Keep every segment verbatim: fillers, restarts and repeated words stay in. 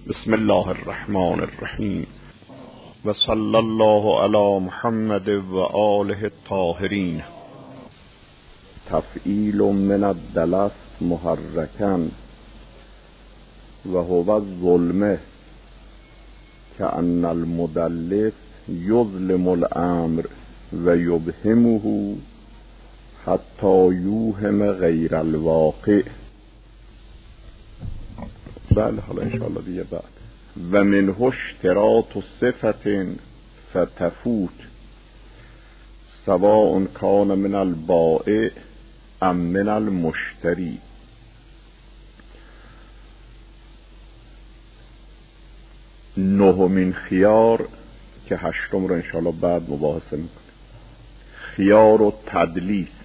بسم الله الرحمن الرحیم و صلی الله علی محمد و آله الطاهرین. تفعیل من الدلس محرکا و هو الظلمه کأن المدلس یظلم الامر و یبهمه حتی یوهم غیر الواقع. بله حالا انشاءالله دیگه بعد. و منه اشتراط صفت فتفوت سواء کان من البائع ام من المشتری. نهمین خیار که هشتم رو انشاءالله بعد مباحثه میکنه، خیار و تدلیس.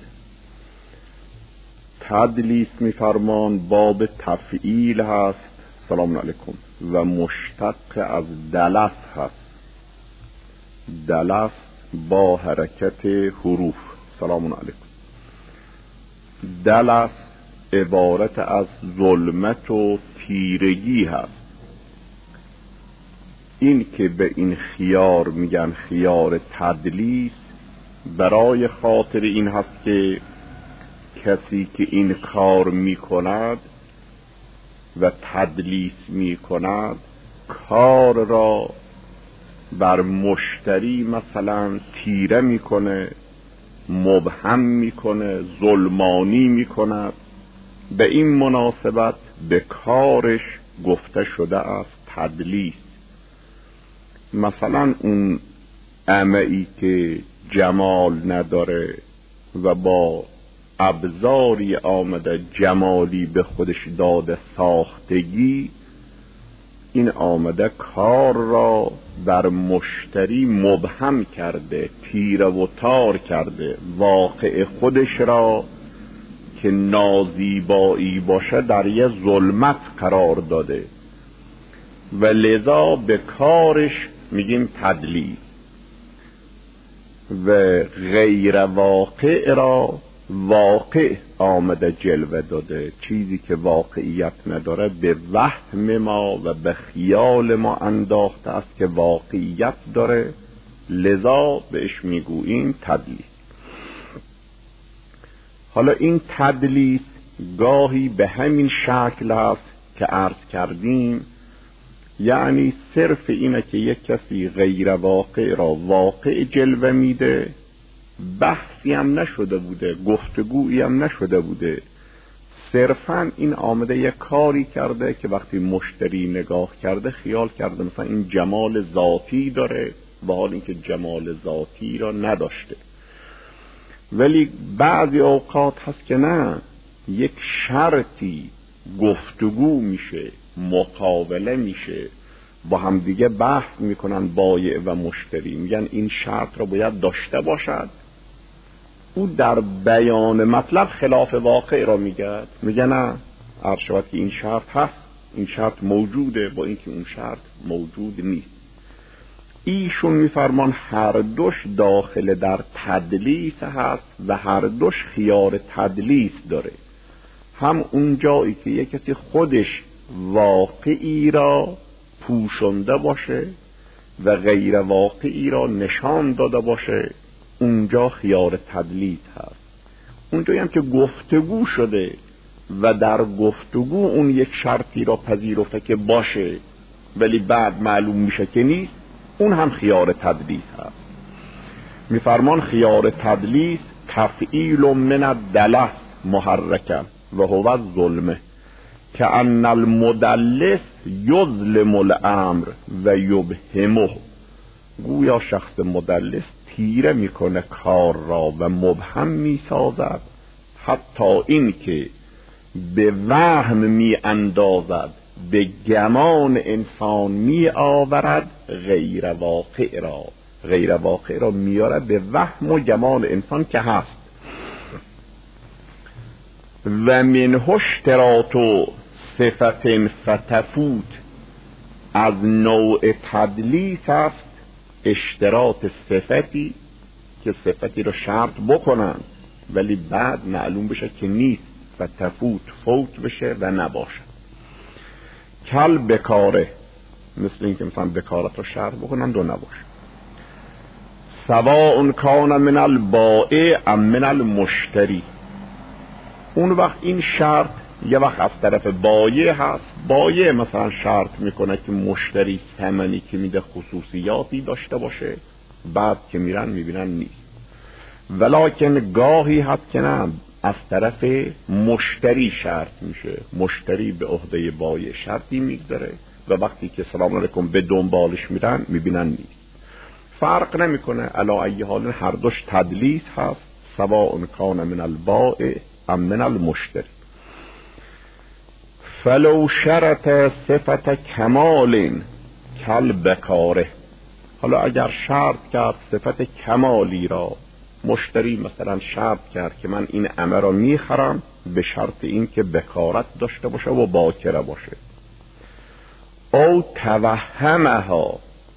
تدلیس میفرمان باب تفعیل هست، سلام علیکم، و مشتق از دلس هست. دلس با حرکت حروف، سلام علیکم. دلس عبارت از ظلمت و تیرگی هست. این که به این خیار میگن خیار تدلیس برای خاطر این هست که کسی که این کار میکند و تدلیس میکند کار را بر مشتری مثلا تیره میکنه، مبهم میکنه، ظلمانی میکند. به این مناسبت به کارش گفته شده است تدلیس. مثلا اون اعمه‌ای که جمال نداره و با ابزاری آمده جمالی به خودش داده ساختگی، این آمده کار را بر مشتری مبهم کرده، تیره و تار کرده، واقع خودش را که نازیبایی باشه در یه ظلمت قرار داده و لذا به کارش میگیم تدلیس. و غیر واقع را واقع آمده جلوه داده، چیزی که واقعیت نداره به وهم ما و به خیال ما انداخته است که واقعیت داره، لذا بهش میگوییم تدلیس. حالا این تدلیس گاهی به همین شکل هست که عرض کردیم، یعنی صرف اینه که یک کسی غیر واقع را واقع جلوه میده، بحثی هم نشده بوده، گفتگویی هم نشده بوده، صرفا این آمده یک کاری کرده که وقتی مشتری نگاه کرده خیال کرده مثلا این جمال ذاتی داره و حال اینکه جمال ذاتی را نداشته. ولی بعضی اوقات هست که نه، یک شرطی گفتگو میشه، مقابله میشه، با هم دیگه بحث میکنن بایع و مشتری، میگن این شرط را باید داشته باشد. او در بیان مطلب خلاف واقع را میگه، میگه نه، عرض شود که این شرط هست، این شرط موجوده، با اینکه اون شرط موجود نیست. ایشون میفرمان هر دوش داخل در تدلیس هست و هر دوش خیار تدلیس داره. هم اون جایی که یک کسی خودش واقعی را پوشنده باشه و غیر واقعی را نشان داده باشه، اونجا خیار تدلیس هست. اونجایی هم که گفتگو شده و در گفتگو اون یک شرطی را پذیرفته که باشه ولی بعد معلوم میشه که نیست، اون هم خیار تدلیس هست. میفرمان خیار تدلیس تفعیل من الدلس محرکا و هو الظلمه کأن المدلس یظلم الامر و یبهمه. گویا شخص مدلس تیره میکنه کار را و مبهم میسازد، حتی این که به وهم می اندازد، به گمان انسان می آورد غیر واقع را، غیر واقع را میاره به وهم و گمان انسان که هست. و منه اشتراط صفت فتفوت، از نوع تدلیس است اشتراط صفتی که صفتی رو شرط بکنن ولی بعد معلوم بشه که نیست و تفوت فوت بشه و نباشه. کل بکاره مثل این که مثلا بکارت رو شرط بکنن دو نباشه. سواء کان من البائع ام من المشتری. اون وقت این شرط یه وقت از طرف بایع هست، بایع مثلا شرط میکنه که مشتری ثمنی که میده خصوصیاتی داشته باشه، بعد که میرن میبینن نیست. ولکن گاهی هست که نه، از طرف مشتری شرط میشه، مشتری به عهده بایع شرطی میگذاره و وقتی که سلام علیکم به دنبالش میرن میبینن نیست. فرق نمیکنه، علی ای حال هر دوش تدلیس هست. سواء کان من البائع ام من المشتری. فلو شرط صفت کمال کل بکاره. حالا اگر شرط کرد صفت کمالی را، مشتری مثلا شرط کرد که من این امه را میخرم به شرط این که بکارت داشته باشه و باکره باشه، او توهمها،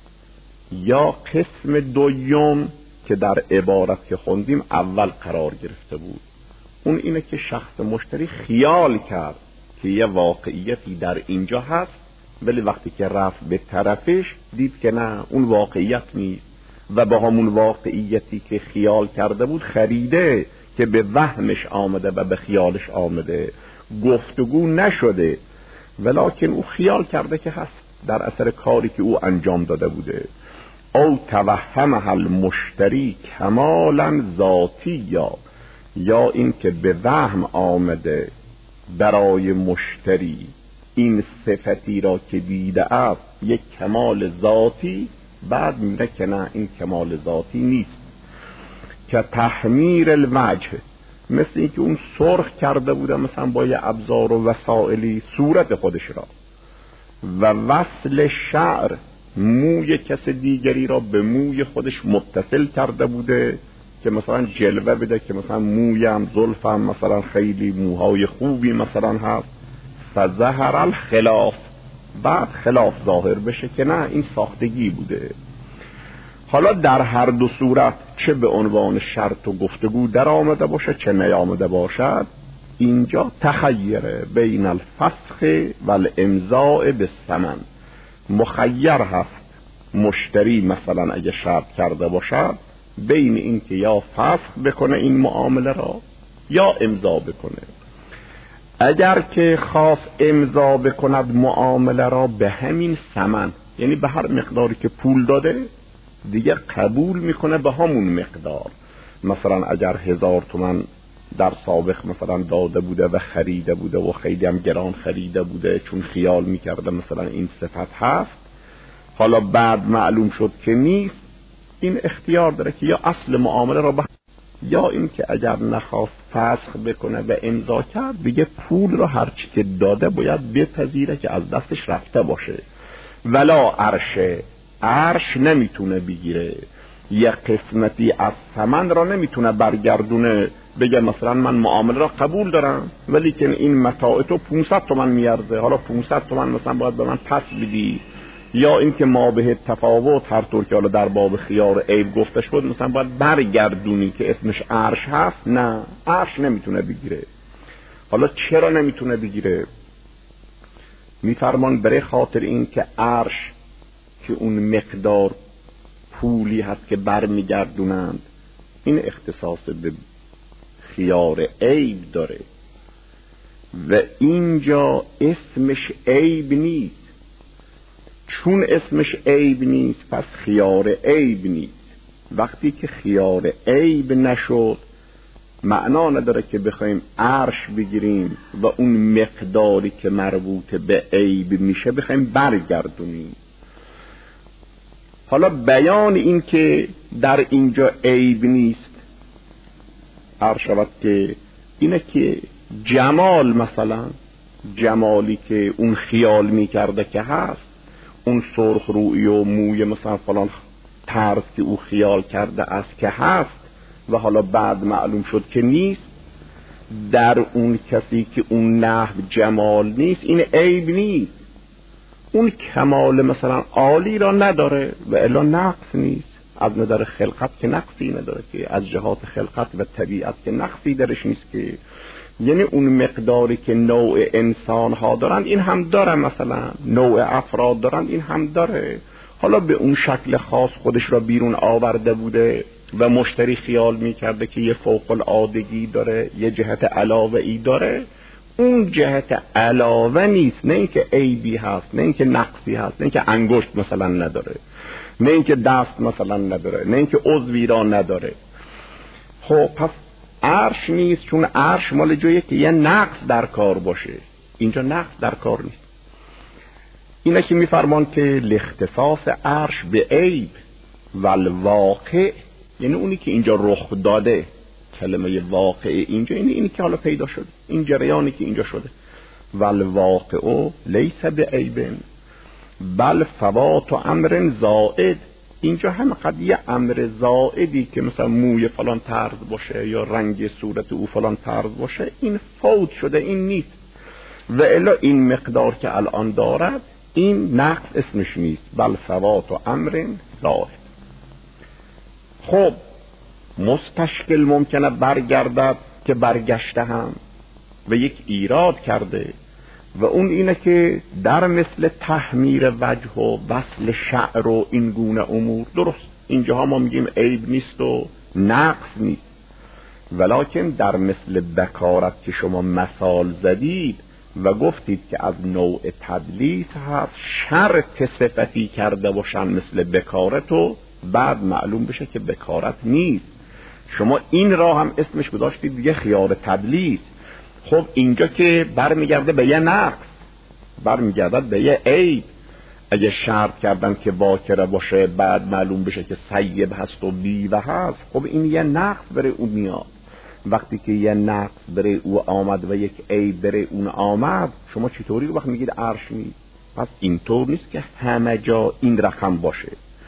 یا قسم دوم که در عبارت که خوندیم اول قرار گرفته بود، اون اینه که شخص مشتری خیال کرد که یه واقعیتی در اینجا هست، ولی وقتی که رفت به طرفش دید که نه، اون واقعیت نیست و با همون واقعیتی که خیال کرده بود خریده که به وهمش آمده و به خیالش آمده، گفتگو نشده، ولکن او خیال کرده که هست در اثر کاری که او انجام داده بوده. او توهمها المشتری کمالا ذاتی، یا یا این که به وهم آمده برای مشتری این صفتی را که دیده است یک کمال ذاتی، بعد میره که نه، این کمال ذاتی نیست. که تحمیر الوجه، مثل این که اون سرخ کرده بوده مثلا با یه ابزار و وسائلی صورت خودش را، و وصل شعر، موی کس دیگری را به موی خودش متصل کرده بوده که مثلا جلوه بده که مثلا مویم زلفم مثلا خیلی موهای خوبی مثلا هست، فظهر الخلاف، بعد خلاف ظاهر بشه که نه، این ساختگی بوده. حالا در هر دو صورت، چه به عنوان شرط و گفتگو در آمده باشه چه نیامده باشد، اینجا تخیره بین الفسخ و الامضاء بالثمن، مخیر هست مشتری مثلا اگه شرط کرده باشد بین این که یا فسخ بکنه این معامله را یا امضا بکنه. اگر که خواست امضا بکند معامله را به همین ثمن، یعنی به هر مقداری که پول داده دیگه قبول میکنه به همون مقدار، مثلا اگر هزار تومن در سابق مثلا داده بوده و خریده بوده و خیلی هم گران خریده بوده چون خیال میکرده مثلا این صفت هست، حالا بعد معلوم شد که نیست، این اختیار داره که یا اصل معامله را به، یا این که اگر نخواست فسخ بکنه و امضا کرد دیگه پول را هرچی که داده باید بپذیره که از دستش رفته باشه. ولا عرشه، عرش نمیتونه بگیره، یه قسمتی از ثمن را نمیتونه برگردونه بگه مثلا من معامله را قبول دارم ولی که این متاع تو پانصد تومن میارزه، حالا پانصد تومن مثلا باید به من پس بدی، یا اینکه ما به تفاوت هر طور که حالا در باب خیار عیب گفته شد مثلا باید برگردونی که اسمش عرش هست، نه، عرش نمیتونه بگیره. حالا چرا نمیتونه بگیره؟ میفرمان برای خاطر این که عرش که اون مقدار پولی هست که برمیگردونند این اختصاص به خیار عیب داره و اینجا اسمش عیب نیست. چون اسمش عیب نیست پس خیار عیب نیست. وقتی که خیار عیب نشد معنا نداره که بخوایم عرش بگیریم و اون مقداری که مربوط به عیب میشه بخوایم برگردونیم. حالا بیان این که در اینجا عیب نیست عرض شود که اینه که جمال، مثلا جمالی که اون خیال میکرده که هست، اون سرخ روئی و موی مثلا فلان طرز که او خیال کرده است که هست و حالا بعد معلوم شد که نیست، در اون کسی که اون نحو جمال نیست این عیب نیست. اون کمال مثلا عالی را نداره و الا نقص نیست. از نظر خلقت که نقصی نداره، که از جهات خلقت و طبیعت که نقصی درش نیست، که یعنی اون مقداری که نوع انسان ها دارند این هم داره، مثلا نوع افراد دارند این هم داره. حالا به اون شکل خاص خودش را بیرون آورده بوده و مشتری خیال میکرده که یه فوق العادگی داره، یه جهت علاوه ای داره. اون جهت علاوه نیست، نه اینکه عیبی هست، نه اینکه نقصی هست، نه اینکه انگشت مثلا نداره، نه اینکه دست مثلا نداره، نه اینکه عضوی را نداره. خب پس عرش نیست، چون عرش مال جاییه که یه نقص در کار باشه، اینجا نقص در کار نیست. اینه که میفرمان که لاختصاص عرش به عیب و الواقع، یعنی اونی که اینجا رخ داده. کلمه واقع اینجا اینی, اینی که حالا پیدا شده، این جریانی که اینجا شده. و الواقع لیس به عیب بل فوات امر زائد. اینجا هم قد یه امر زائدی که مثلا موی فلان طرز باشه یا رنگ صورت او فلان طرز باشه، این فوت شده، این نیست. و الا این مقدار که الان دارد این نقص اسمش نیست، بل فوات و امر زائد. خب مستشکل ممکنه برگردد که برگشته هم و یک ایراد کرده، و اون اینه که در مثل تحمیر وجه و وصل شعر و این گونه امور، درست اینجاها ما میگیم عیب نیست و نقص نیست، ولکن در مثل بکارت که شما مثال زدید و گفتید که از نوع تدلیس هست، شرط صفتی کرده باشن مثل بکارت و بعد معلوم بشه که بکارت نیست. شما این را هم اسمش گذاشتید دیگه خیار تدلیس. خب اینجا که برمیگرده به یه نقص، برمیگرده به یه عیب. اگه شرط کردن که باکره باشه بعد معلوم بشه که سیب هست و بیوه هست، خب این یه نقص بره اون میاد. وقتی که یه نقص بره او آمد و یک عیب بره اون آمد، شما چطوری وقت میگید عرش نیست؟ پس اینطور نیست که همه جا این رقم باشه.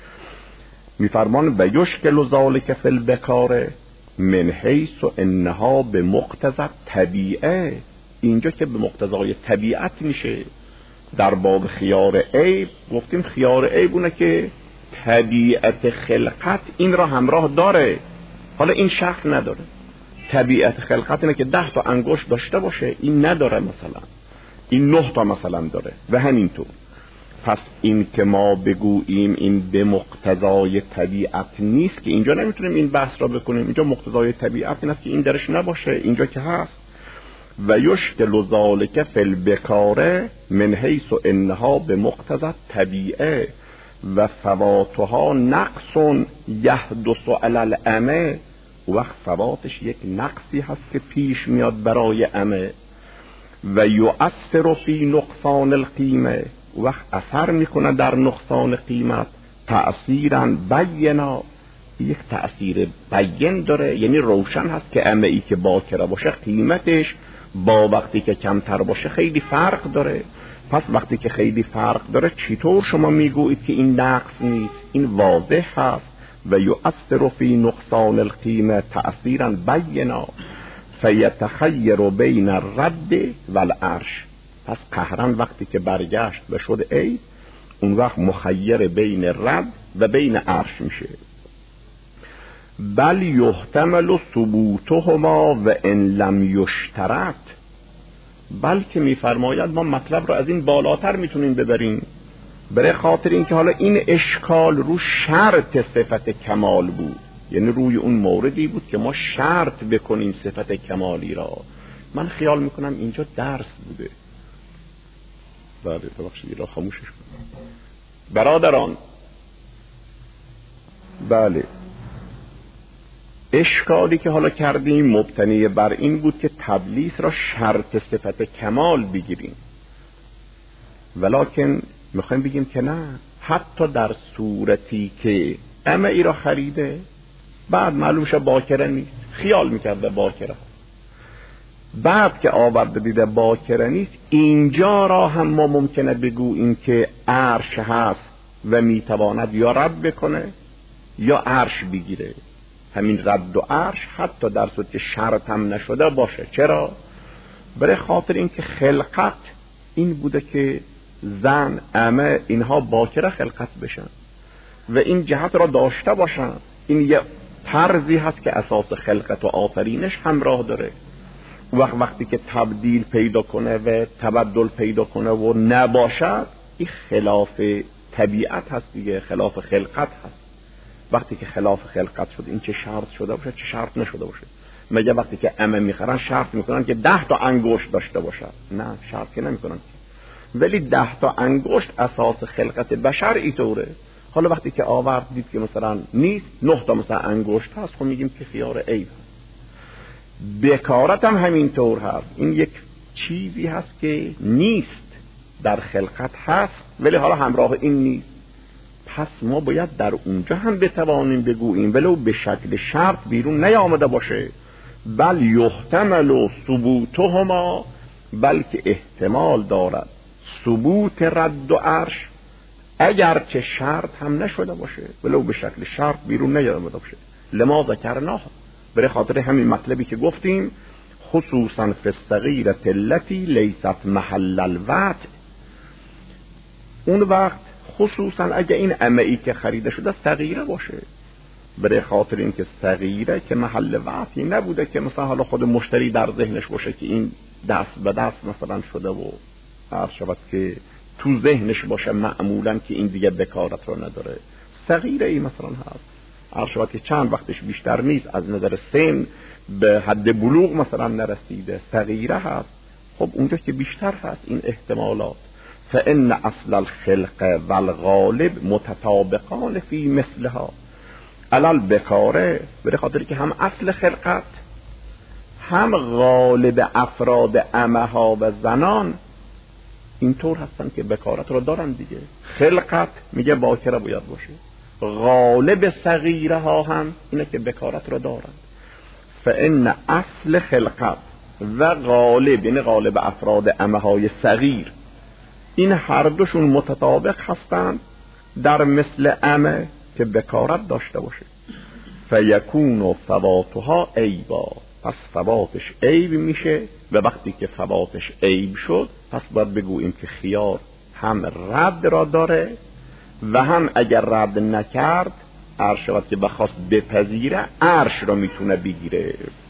میفرمان و یشکل ذالک فی البکاره من حیث و انها به مقتضی طبیعه. اینجا که به مقتضای طبیعت میشه. در باب خیار عیب گفتیم خیار عیب اونه که طبیعت خلقت این را همراه داره، حالا این شخص نداره. طبیعت خلقت اینه که ده تا انگشت داشته باشه، این نداره، مثلا این نه تا مثلا داره و همینطور. پس این که ما بگوییم این به مقتضای طبیعت نیست، که اینجا نمیتونیم این بحث را بکنیم. اینجا مقتضای طبیعت این است که این درش نباشه، اینجا که هست. و یشکل ذالک فی البکاره من حیث انها به مقتضی طبیعه و فواتها نقص یحدث علی العمه. وقت فواتش یک نقصی هست که پیش میاد برای عمه. و یؤثر فی نقصان القیمه، وقت اثر میکنه در نقصان قیمت. تأثیرا بینا، یک تأثیر بیان داره، یعنی روشن هست که عمه ای که باکره باشه قیمتش با وقتی که کمتر باشه خیلی فرق داره. پس وقتی که خیلی فرق داره چطور شما میگویید که این نقص نیست؟ این واضح هست. و یؤثر فی نقصان القیمه تأثیرا بینا فیتخیر بین الرد والعرش. پس قهرن وقتی که برگشت و شد عیب، اون وقت مخیر بین رد و بین عرش میشه. بل یحتمل ثبوتهما و ان لم یشترط. بلکه میفرماید ما مطلب رو از این بالاتر میتونیم ببریم، برای خاطر این که حالا این اشکال رو شرط صفت کمال بود، یعنی روی اون موردی بود که ما شرط بکنیم صفت کمالی را. من خیال میکنم اینجا درس بوده. بله ببخشید را خاموشش کنم برادران. بله اشکالی که حالا کردیم مبتنی بر این بود که تدلیس را شرط صفت کمال بگیریم، ولکن میخوایم بگیم که نه، حتی در صورتی که عمه ای را خریده بعد معلوم شه باکره نیست، خیال میکرده باکره، بعد که آورده دیده باکره نیست، اینجا را هم ما ممکنه بگوییم که عرش هست و میتواند یا رد بکنه یا عرش بگیره. همین رد و عرش حتی در صورت که شرط هم نشده باشه. چرا؟ برای خاطر اینکه خلقت این بوده که زن، عمه اینها باکره خلقت بشن و این جهت را داشته باشن. این یه طرزی هست که اساس خلقت و آفرینش همراه داره. وقت وقتی که تبدیل پیدا کنه و تبدل پیدا کنه و نباشد، این خلاف طبیعت هست دیگه، خلاف خلقت هست. وقتی که خلاف خلقت شد، این چه شرط شده باشه چه شرط نشده باشه. مگه وقتی که عمه میخرن شرط میکنن که ده تا انگشت داشته باشد؟ نه، شرط که نمیکنن. ولی ده تا انگشت اساس خلقت بشر اینطوره. حالا وقتی که آورد دید که مثلا نیست، نه تا مثلا انگشت هست، خب میگیم که خیار عیب. بکارت هم همینطور هست. این یک چیزی هست که نیست، در خلقت هست ولی حالا همراه این نیست. پس ما باید در اونجا هم بتوانیم بگوییم ولو به شکل شرط بیرون نیامده باشه، بل یحتمل ثبوتهما، بلکه احتمال دارد ثبوت رد و عرش اگر چه شرط هم نشده باشه، ولو به شکل شرط بیرون نیامده باشه. لما ذکرناه، برای خاطر همین مطلبی که گفتیم، خصوصا فی الصغیرة التي لیست محل الوطء. اون وقت خصوصا اگه این عمه‌ای که خریده شده صغیره باشه، برای خاطر اینکه صغیره که محل وطئی نبوده که مثلا حالا خود مشتری در ذهنش باشه که این دست به دست مثلا شده و عرض شود که تو ذهنش باشه معمولا که این دیگه بکارت رو نداره. صغیره ای مثلا هست، عرض شود که چند وقتش بیشتر نیست، از نظر سن به حد بلوغ مثلا نرسیده، صغیره هست. خب اونجا که بیشتر هست این احتمالات. فإن اصل الخلق والغالب متطابقان فی مثلها علل بکاره، برای خاطر که هم اصل خلقت هم غالب افراد عمه ها و زنان اینطور هستن که بکارت رو دارن دیگه. خلقت میگه باکره باید باشه، غالب صغیره ها هم اینه که بکارت رو دارن. فإن اصل خلقت و غالب، یعنی غالب افراد عمه های صغیر، این هر دوشون متطابق هستند در مثل عمه که بکارت داشته باشه. فیکون فواتها عیبا، پس فواتش عیب میشه. و وقتی که فواتش عیب شد، پس باید بگوییم که خیار هم رد را داره و هم اگر رد نکرد، عرش شود که بخواست بپذیره، عرش را میتونه بگیره.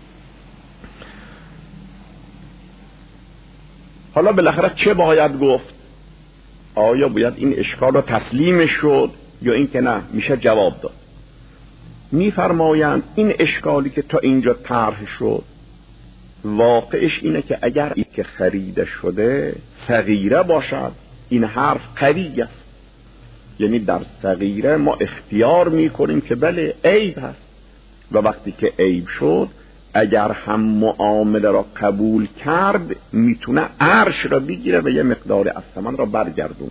حالا بالاخره چه باید گفت؟ آیا باید این اشکال رو تسلیم شد یا این که نه میشه جواب داد؟ میفرمایند این اشکالی که تا اینجا طرح شد، واقعش اینه که اگر این که خریده شده صغیره باشد، این حرف قوی است. یعنی در صغیره ما اختیار میکنیم که بله عیب هست، و وقتی که عیب شد اگر هم معامله را قبول کرد میتونه عرش را بگیره و یه مقدار از ثمن را برگردونه.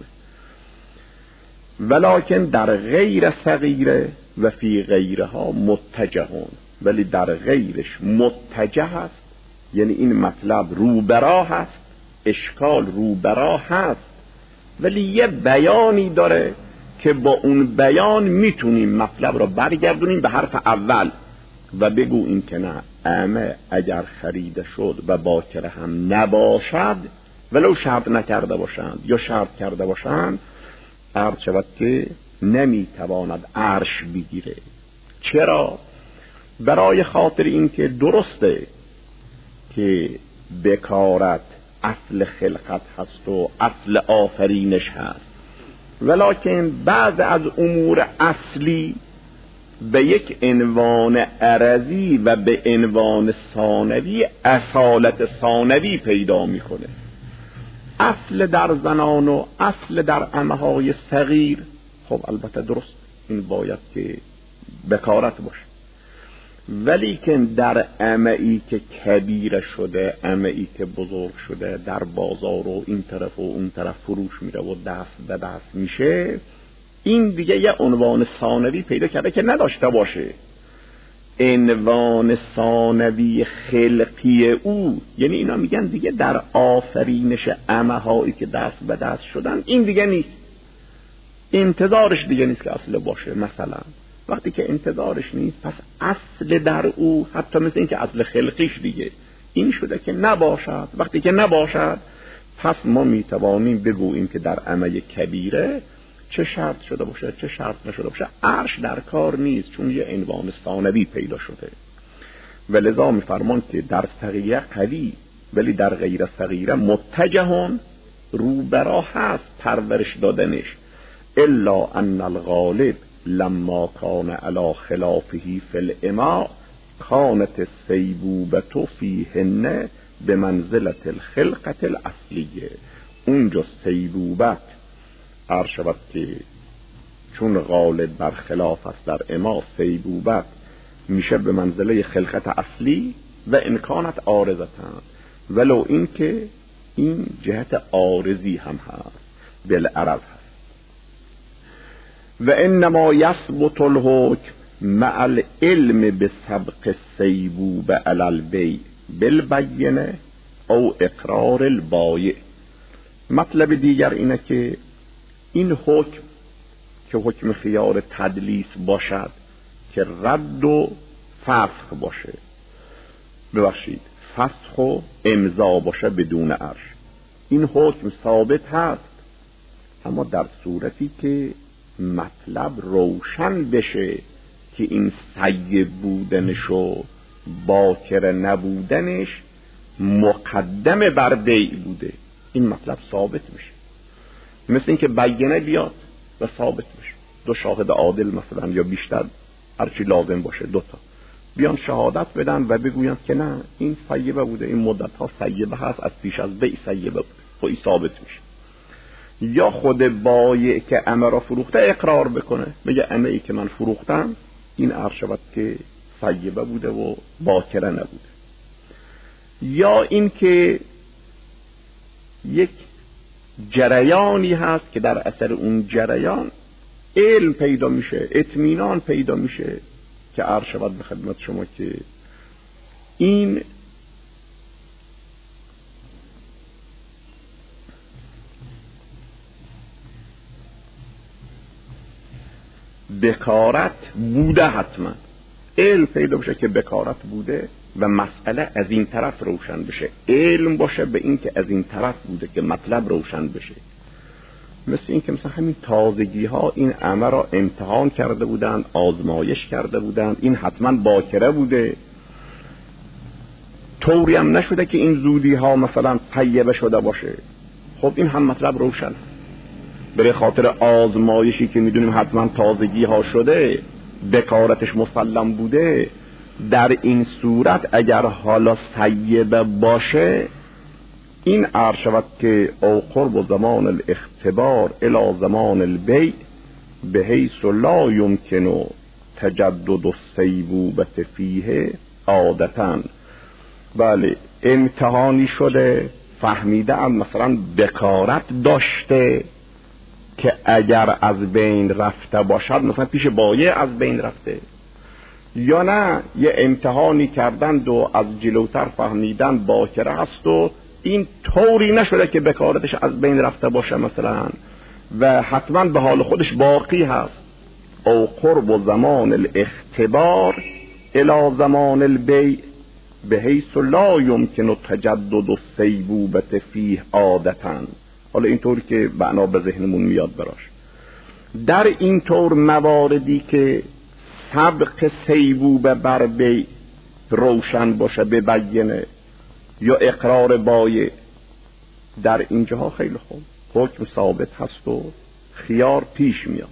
ولکن در غیر صغیره و فی غیرها متجهون، ولی در غیرش متجه هست، یعنی این مطلب روبرا هست، اشکال روبرا هست، ولی یه بیانی داره که با اون بیان میتونیم مطلب را برگردونیم به حرف اول و بگوییم که نه، عمه اگر خریده شد و باکره هم نباشد، ولو شرط نکرده باشند یا شرط کرده باشند، عرض شود که نمیتواند عرش بگیره. چرا؟ برای خاطر اینکه درسته که بکارت اصل خلقت هست و اصل آفرینش هست، ولکن بعض از امور اصلی به یک عنوان عرضی و به عنوان ثانوی اصالت ثانوی پیدا میکنه. اصل در زنان و اصل در عمه های صغیر، خب البته درست این باید که بکارت باشه، ولی که در عمه‌ای که کبیر شده، عمه‌ای که بزرگ شده، در بازار و این طرف و اون طرف فروش میره و دست به دست میشه، این دیگه یه عنوان ثانوی پیدا کرده که نداشته باشه. عنوان ثانوی خلقی او، یعنی اینا میگن دیگه در آفرینش عمه هایی که دست به دست شدن این دیگه نیست، انتظارش دیگه نیست که اصل باشه. مثلا وقتی که انتظارش نیست، پس اصل در او حتی مثل این که اصل خلقیش دیگه این شده که نباشد. وقتی که نباشد، پس ما میتوانیم بگوییم که در عمه کبیره چه شرط شده باشه چه شرط نشده باشه، عرش در کار نیست، چون یه عنوان ثانوی پیدا شده. و لذا میفرمان که در صغیره قوی ولی در غیر صغیره متجهون روبرا هست پرورش دادنش. الا ان الغالب لما کان علی خلافه فی الاماء کانت السیبوبة فیهن به منزلت الخلقت الاصلیه. اونجا سیبوبت عرض شود که چون غالب بر خلاف است در اما، سیبوبت میشه به منزله خلقت اصلی و امکانت عارضتن، ولو این که این جهت عارضی هم هست بالعرض هست. و انما یثبت الحکم مع العلم بسبق السیبوبة علی البیع بالبینه او اقرار البایع. مطلب دیگر اینه که این حکم که حکم خیار تدلیس باشد که رد و فسخ باشه، ببخشید فسخ و امضا باشه بدون عرش، این حکم ثابت هست، اما در صورتی که مطلب روشن بشه که این سیب بودنش و باکر نبودنش مقدم بر بیع بوده، این مطلب ثابت میشه. مثل این که بیانه بیاد و ثابت میشه، دو شاهد عادل مثلا یا بیشتر هرچی لازم باشه دوتا بیان شهادت بدن و بگویند که نه این سیبه بوده، این مدت ها سیبه هست، از پیش از بیع سیبه بوده، خب این ثابت میشه. یا خود بایع که امه را فروخته اقرار بکنه، بگه امه ای که من فروختم این عرض شود که سیبه بوده و باکره نبوده. یا این که یک جریانی هست که در اثر اون جریان علم پیدا میشه، اطمینان پیدا میشه که عرض شود به خدمت شما که این بکارت بوده، حتما علم پیدا بشه که بکارت بوده و مسئله از این طرف روشن بشه، علم باشه به این که از این طرف بوده که مطلب روشن بشه. مثل این که مثلا همین تازگی ها این امر را امتحان کرده بودن، آزمایش کرده بودن، این حتما باکره بوده، طوری هم نشده که این زودی ها مثلا طیبه شده باشه، خب این هم مطلب روشن. برای خاطر آزمایشی که میدونیم حتما تازگی ها شده، بکارتش مسلم بوده، در این صورت اگر حالا سیبه باشه این عرض شود که او قرب زمان الاختبار الى زمان البیع به حیث لا یمکن تجدد السیبوبة فیه عادتاً. بله امتحانی شده، فهمیده ام مثلا بکارت داشته که اگر از بین رفته باشد مثلا پیش بایع از بین رفته، یا نه یه امتحانی کردند و از جلوتر فهمیدن باکره هست و این طوری نشده که بکارتش از بین رفته باشه مثلا و حتما به حال خودش باقی هست. او قرب زمان الاختبار الى زمان البیع به حیث لا یمکن تجدد السیبوبة فیه عادتاً. حالا اینطور که معنا به ذهنمون میاد براش، در این طور مواردی که سبق سیبوبه بر بیع روشن باشه ببینه یا اقرار بایع، در اینجاها خیلی خوب حکم ثابت هست و خیار پیش میاد.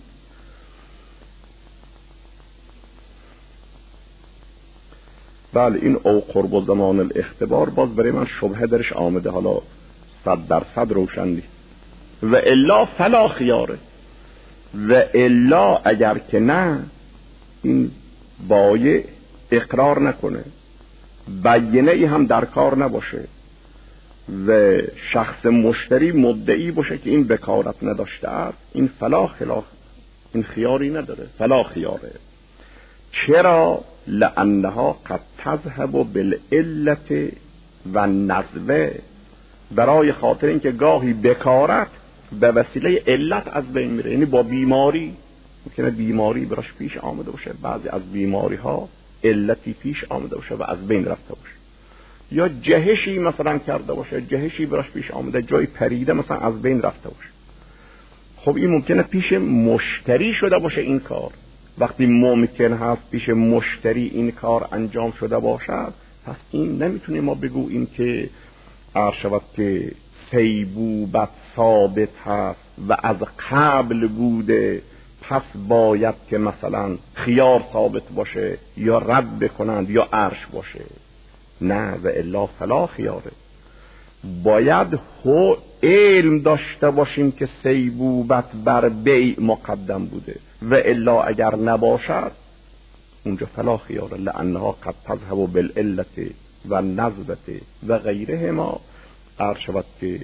بله این او قرب زمان الاختبار باز برای من شبهه درش آمده، حالا صد درصد روشن نیست. و الا فلا خیاره، و الا اگر که نه این بایع اقرار نکنه، بیانه ای هم در کار نباشه و شخص مشتری مدعی باشه که این بکارت نداشته است، این فلا خلاف، این خیاری نداره، فلا خیاره. چرا؟ لانها قد تذهب بالعلة و نزوه، برای خاطر اینکه گاهی بکارت به وسیله علت از بین میره، یعنی با بیماری ممکنه بیماری براش پیش آمده باشه، بعضی از بیماری ها علتی پیش آمده باشه و از بین رفته باشه، یا جهشی مثلا کرده باشه، جهشی براش پیش آمده، جای پریده مثلا از بین رفته باشه. خب این ممکنه پیش مشتری شده باشه این کار، وقتی ممکن هست پیش مشتری این کار انجام شده باشد، پس این نمیتونیم ما بگوییم که عرض شود که سیبوبت ثابت هست و از قبل بوده، پس باید که مثلا خیار ثابت باشه یا رد بکنند یا عرش باشه. نه، و الا فلا خیاره. باید هو علم داشته باشیم که سیبوبت بر بیع مقدم بوده، و الا اگر نباشد اونجا فلا خیاره، لانها قد تذهب بالعلت و نزبت و غیره ما عرض شود که.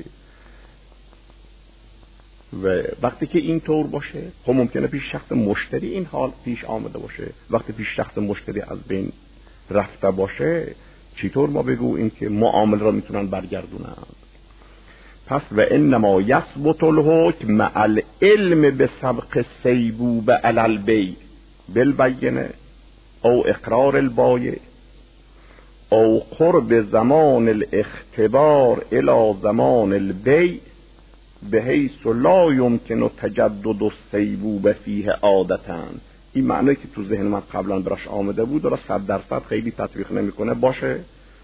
و وقتی که این طور باشه، خب ممکنه پیش شخص مشتری این حال پیش آمده باشه. وقتی پیش شخص مشتری از بین رفته باشه، چطور ما بگوییم که معامله را میتونن برگردونند؟ پس و انما یثبت الحکم مع العلم بسبق سیبوبه علی البیع بالبینه او اقرار البایع او قرب زمان الاختبار الى زمان البیع بحیث لا یمکن تجدد السیبوبه فیه عادتاً. این معنی که تو ذهن من قبلا براش آمده بود را صد درصد خیلی تطبیق نمیکنه باشه.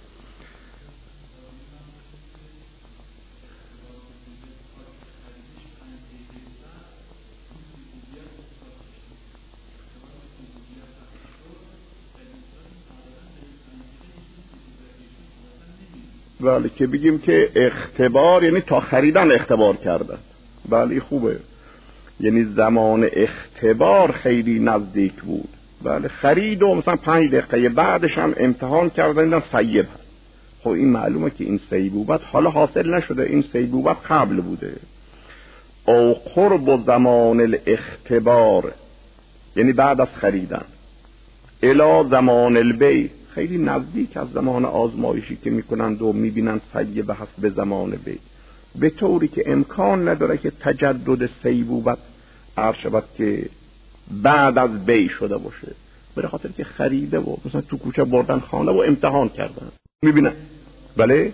بله، که بگیم که اختبار یعنی تا خریدن اختبار کردن. بله خوبه، یعنی زمان اختبار خیلی نزدیک بود. بله، خرید و مثلا پنج دقیقه بعدش هم امتحان کردن دیدن سیب هست. خب این معلومه که این سیبوبت حالا حاصل نشده، این سیبوبت قبل بوده. او قرب زمان الاختبار یعنی بعد از خریدن، الی زمان البیع خیلی نزدیک از زمان آزمایشی که میکنند و میبینند سیب هست به زمان بیع، به طوری که امکان نداره که تجدد سیبوبت عرض شود که بعد از بیع شده باشه، برای خاطر که خریده و مثلا تو کوچه بردن خانه و امتحان کردن میبینن. بله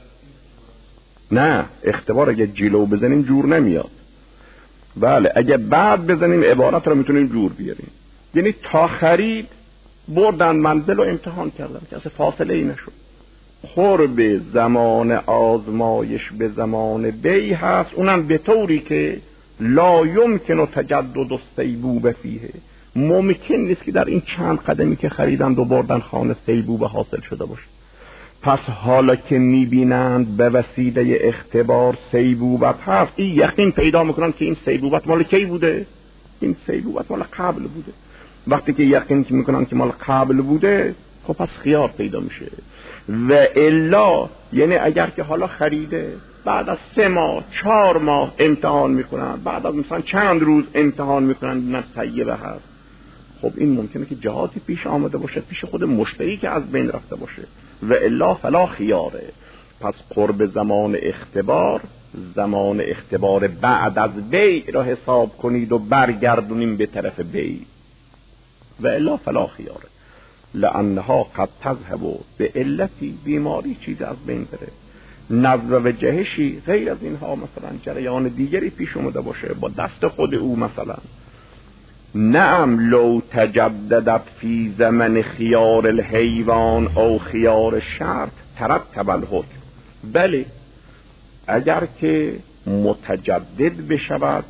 نه، اختبار اگه جلو بزنیم جور نمیاد. بله، اگه بعد بزنیم عبارت رو میتونیم جور بیاریم. یعنی تا خرید بردن منزل و امتحان کردن که اصلا فاصله ای نشد. قرب زمان آزمایش به زمان بیع هست، اونم به طوری که لا یمکن تجدد السیبوبه فیه، ممکن نیست که در این چند قدمی که خریدند و بردن خانه سیبوبه حاصل شده باشه. پس حالا که میبینند به وسیله اختبار سیبوبت هست، این یقین پیدا میکنن که این سیبوبت مال کی بوده؟ این سیبوبت مال قبل بوده. وقتی که یقین میکنن که مال قبل بوده، خب پس خیار پیدا میشه. و الا یعنی اگر که حالا خریده بعد از سه ماه چهار ماه امتحان میکنن، بعد از مثلا چند روز امتحان میکنن نه سیبه هست، خب این ممکنه که جهاتی پیش آمده باشه پیش خود مشتری که از بین رفته باشه. و الا فلا خیاره. پس قرب زمان اختبار، زمان اختبار بعد از بیع را حساب کنید و برگردونیم به طرف بیع. و الا فلا خیاره، لانها قد تذهب به علتی، بیماری چیز از بین بره، نظر و جهشی غیر از اینها، مثلا جریان دیگری پیش اومده باشه با دست خود او مثلا. نعم لو تجددت فی زمن خیار الحیوان او خیار شرط ترتب الحکم. بله، اگر که متجدد بشود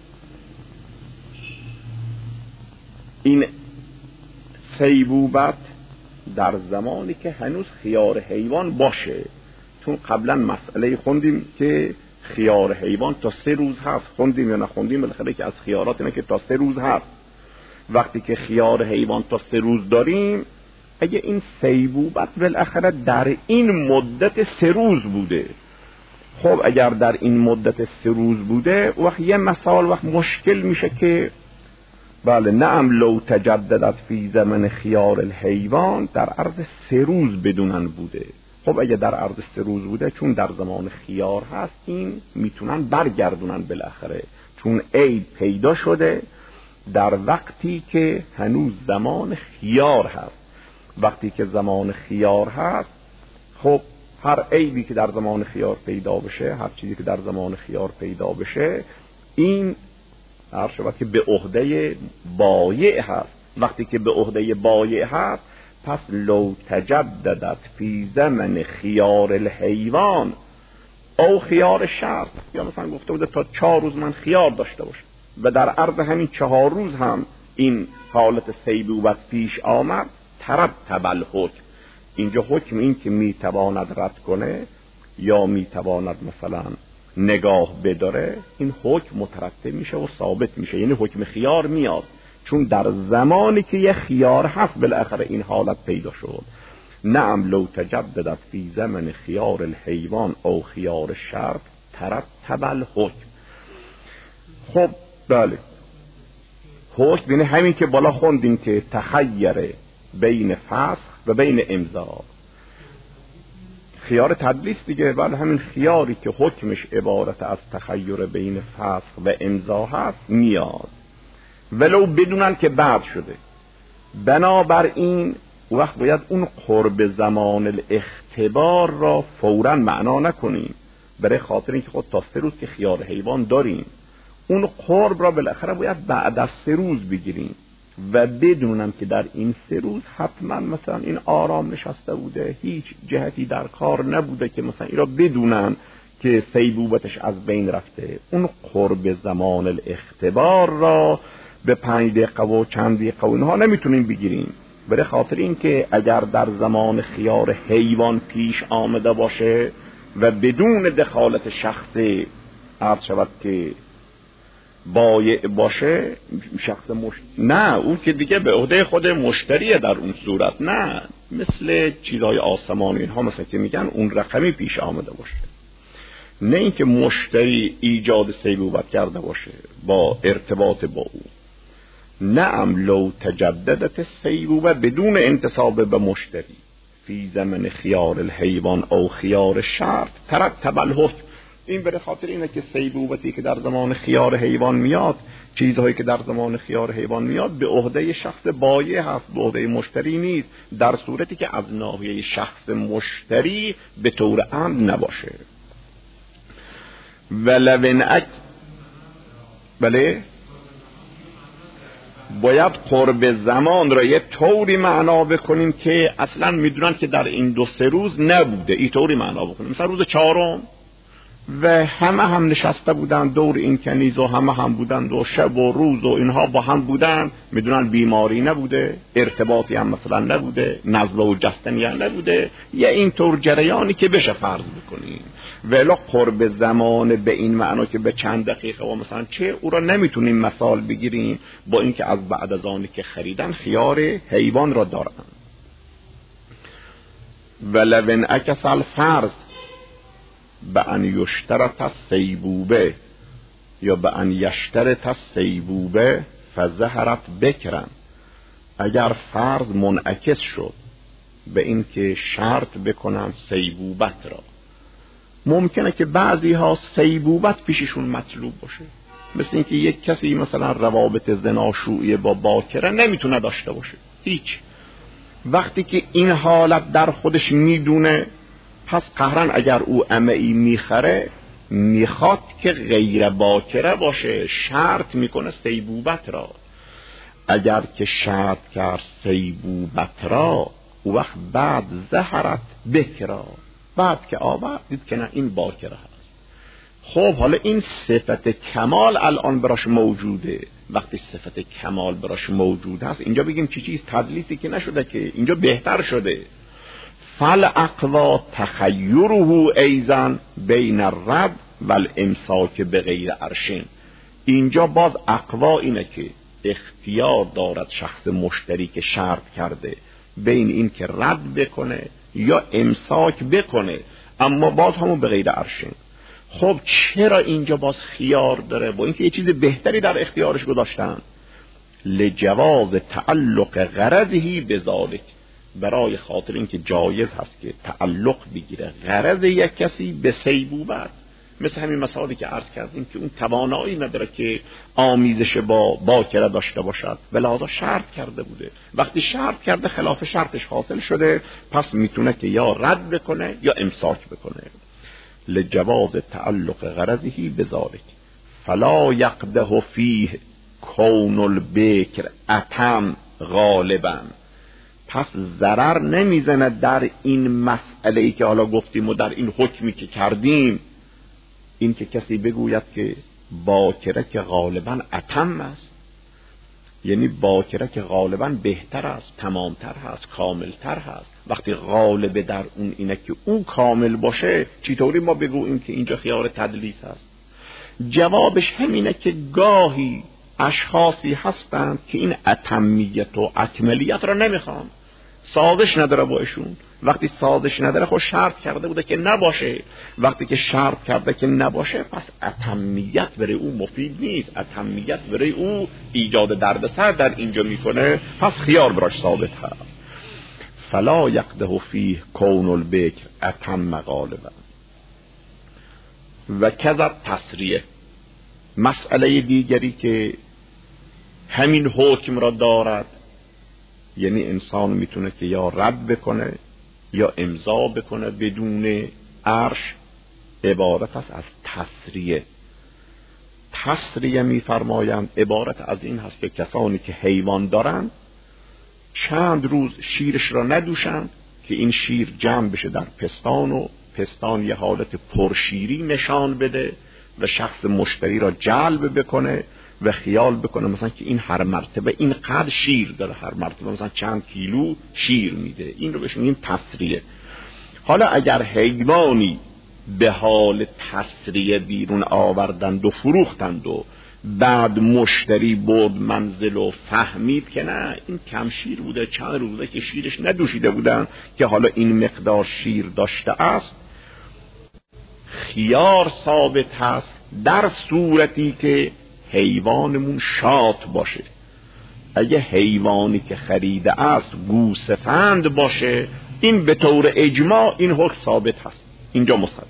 این سیبوبت در زمانی که هنوز خیار حیوان باشه، چون قبلا مسئله خوندیم که خیار حیوان تا سه روز هست، خوندیم یا نخوندیم بالاخره که از خیارات اینه که تا سه روز هست. وقتی که خیار حیوان تا سه روز داریم، اگه این سیبوبت بالاخره در این مدت سه روز بوده، خب اگر در این مدت سه روز بوده، وقت یه مثال وقت مشکل میشه که بله نعم لو تجددت فی زمن خیار الحیوان در عرض سه روز بدونن بوده. خب اگه در عرض سه روز بوده، چون در زمان خیار هستیم میتونن برگردونن بالاخره، چون عیب پیدا شده در وقتی که هنوز زمان خیار هست. وقتی که زمان خیار هست، خب هر عیبی که در زمان خیار پیدا بشه، هر چیزی که در زمان خیار پیدا بشه، این عرض شود که به عهده بایع هست. وقتی که به عهده بایع هست، پس لو تجددت فی زمن خیار الحیوان او خیار شرط، یا مثلا گفته بوده تا چهار روز من خیار داشته باشم و در عرض همین چهار روز هم این حالت سیبوبت پیش آمد، ترتب الحکم. اینجا حکم این که میتواند رد کنه یا میتواند مثلا نگاه بداره، این حکم مترتب میشه و ثابت میشه، یعنی حکم خیار میاد، چون در زمانی که یه خیار هست بالاخره این حالت پیدا شد. نعم لو تجددت فی زمن خیار الحیوان او خیار شرط ترتب الحکم. خب بله، حکم یعنی همین که بالا خوندیم که تخیر بین فسخ و بین امضا، خیار تدلیس دیگه. بله، همین خیاری که حکمش عبارت از تخیر بین فسخ و امضا هست میاد، ولو بدونن که بعد شده. بنابراین وقت باید اون قرب زمان الاختبار را فوراً معنا نکنیم، برای خاطر اینکه خود تا سه روز که خیار حیوان داریم، اون قرب را بالاخره باید بعد از سه روز بگیریم و بدونم که در این سه روز حتما مثلا این آرام نشسته بوده، هیچ جهتی در کار نبوده که مثلا این را بدونن که سیبوبتش از بین رفته. اون قرب زمان الاختبار را به پنج دقیقه و چند دقیقه و اینها نمیتونیم بگیریم، برای خاطر این که اگر در زمان خیار حیوان پیش آمده باشه و بدون دخالت شخص عرض شود که بایع باشه، شخص مشت... نه اون که دیگه به عهده خود مشتریه در اون صورت، نه مثل چیزهای آسمانی اینها مثلا که میگن اون رقمی پیش آمده باشه، نه اینکه مشتری ایجاد سیبوبت کرده باشه با ارتباط با او. نعم لو تجددت السیبوبه بدون انتصاب به مشتری فی زمن خیار الحیوان او خیار شرط ترتب الحکم. این به خاطر اینه که سیبوبتی که در زمان خیار حیوان میاد، چیزهایی که در زمان خیار حیوان میاد به عهده شخص بایع هست، به عهده مشتری نیست، در صورتی که از ناحیه شخص مشتری به طور عمد نباشه. ولو اک بله باید قرب زمان را یه طوری معنا بکنیم که اصلا میدونن که در این دو سه روز نبوده، این طوری معنا بکنیم مثلا روز چهارم و همه هم نشسته بودن دور این کنیز و همه هم بودن و شب و روز و اینها با هم بودن، میدونن بیماری نبوده، ارتباطی هم مثلا نبوده، نزله و جستنی هم نبوده، یا این طور جریانی که بشه فرض بکنیم. ولی قرب زمان به این معنا که به چند دقیقه و مثلا چه، او را نمیتونیم مثال بگیریم با اینکه از بعد از آنی که خریدن خیار حیوان را دارن. ولو انعکس الفرض به ان یشترط السیبوبه یا به ان یشترط السیبوبه فظهرت بکرن، اگر فرض منعکس شد به این که شرط بکنن سیبوبت را، ممکنه که بعضی ها سیبوبت پیششون مطلوب باشه، مثل اینکه یک کسی مثلا روابط زناشویی با باکره نمیتونه داشته باشه هیچ، وقتی که این حالت در خودش میدونه، پس قهرن اگر او امعی میخره میخواد که غیر باکره باشه، شرط میکنه سیبوبت را. اگر که شرط کرد سیبوبت را، او وقت بعد زهرت بکرا، بعد که آورد دید که نه این باکره هست. خب حالا این صفت کمال الان براش موجوده، وقتی صفت کمال براش موجود هست اینجا بگیم چی چیز تدلیسی که نشده، که اینجا بهتر شده. فل اقوا تخیره ایزن بین الرد و الامساک به غیر ارشین. اینجا باز اقوا اینه که اختیار دارد شخص مشتری که شرط کرده بین این که رد بکنه یا امساک بکنه، اما باز همون به غیر ارشین. خب چرا اینجا باز خیار داره؟ با اینکه یه چیز بهتری در اختیارش گذاشتن، لجواز تعلق غرضهی بذالک، برای خاطر اینکه جایز هست که تعلق بگیره غرض یک کسی به سیبوبت، مثل همین مثالی که عرض کردیم که اون توانایی نداره که آمیزش با باکره داشته باشد، لذا شرط کرده بوده، وقتی شرط کرده خلاف شرطش حاصل شده، پس میتونه که یا رد بکنه یا امساک بکنه. لجواز تعلق غرضهی بذالک فلا یقده فیه کون البکر اتم غالبا. پس ضرر نمیزنه در این مسئله ای که حالا گفتیم و در این حکمی که کردیم، این که کسی بگوید که باکره که غالبا اتم است، یعنی باکره که غالبا بهتر است، تمامتر هست، کاملتر هست. وقتی غالب در اون اینه که اون کامل باشه، چطوری ما بگوییم که اینجا خیار تدلیس هست؟ جوابش همینه که گاهی اشخاصی هستند که این اتمیت و اکملیت را نمیخوان، سازش نداره با ایشون. وقتی سازش نداره خود شرط کرده بوده که نباشه، وقتی که شرط کرده که نباشه پس اتمیت برای او مفید نیست، اتمیت برای او ایجاد دردسر در اینجا میکنه، پس خیار براش ثابت هست. فلا یقده فیه کون البکر اتم غالبا. و کذا تسریه، مسئله دیگری که همین حکم را دارد، یعنی انسان میتونه که یا رد بکنه یا امضا بکنه بدون عرش، عبارت است از تسریه. تسریه میفرمایند عبارت از این هست که کسانی که حیوان دارند چند روز شیرش را ندوشند که این شیر جمع بشه در پستان و پستان یه حالت پرشیری نشان بده و شخص مشتری را جلب بکنه و خیال بکنه مثلا که این هر مرتبه این قدر شیر داره، هر مرتبه مثلا چند کیلو شیر میده. این رو بهش میگیم تسریه. حالا اگر حیوانی به حال تسریه بیرون آوردند و فروختند و بعد مشتری برد منزل و فهمید که نه این کم شیر بوده، چند روز بوده که شیرش ندوشیده بودن که حالا این مقدار شیر داشته است، خیار ثابت هست در صورتی که حیوانمون شات باشه. اگه حیوانی که خریده است گوسفند باشه، این به طور اجماع این حکم ثابت هست، اینجا مسلم.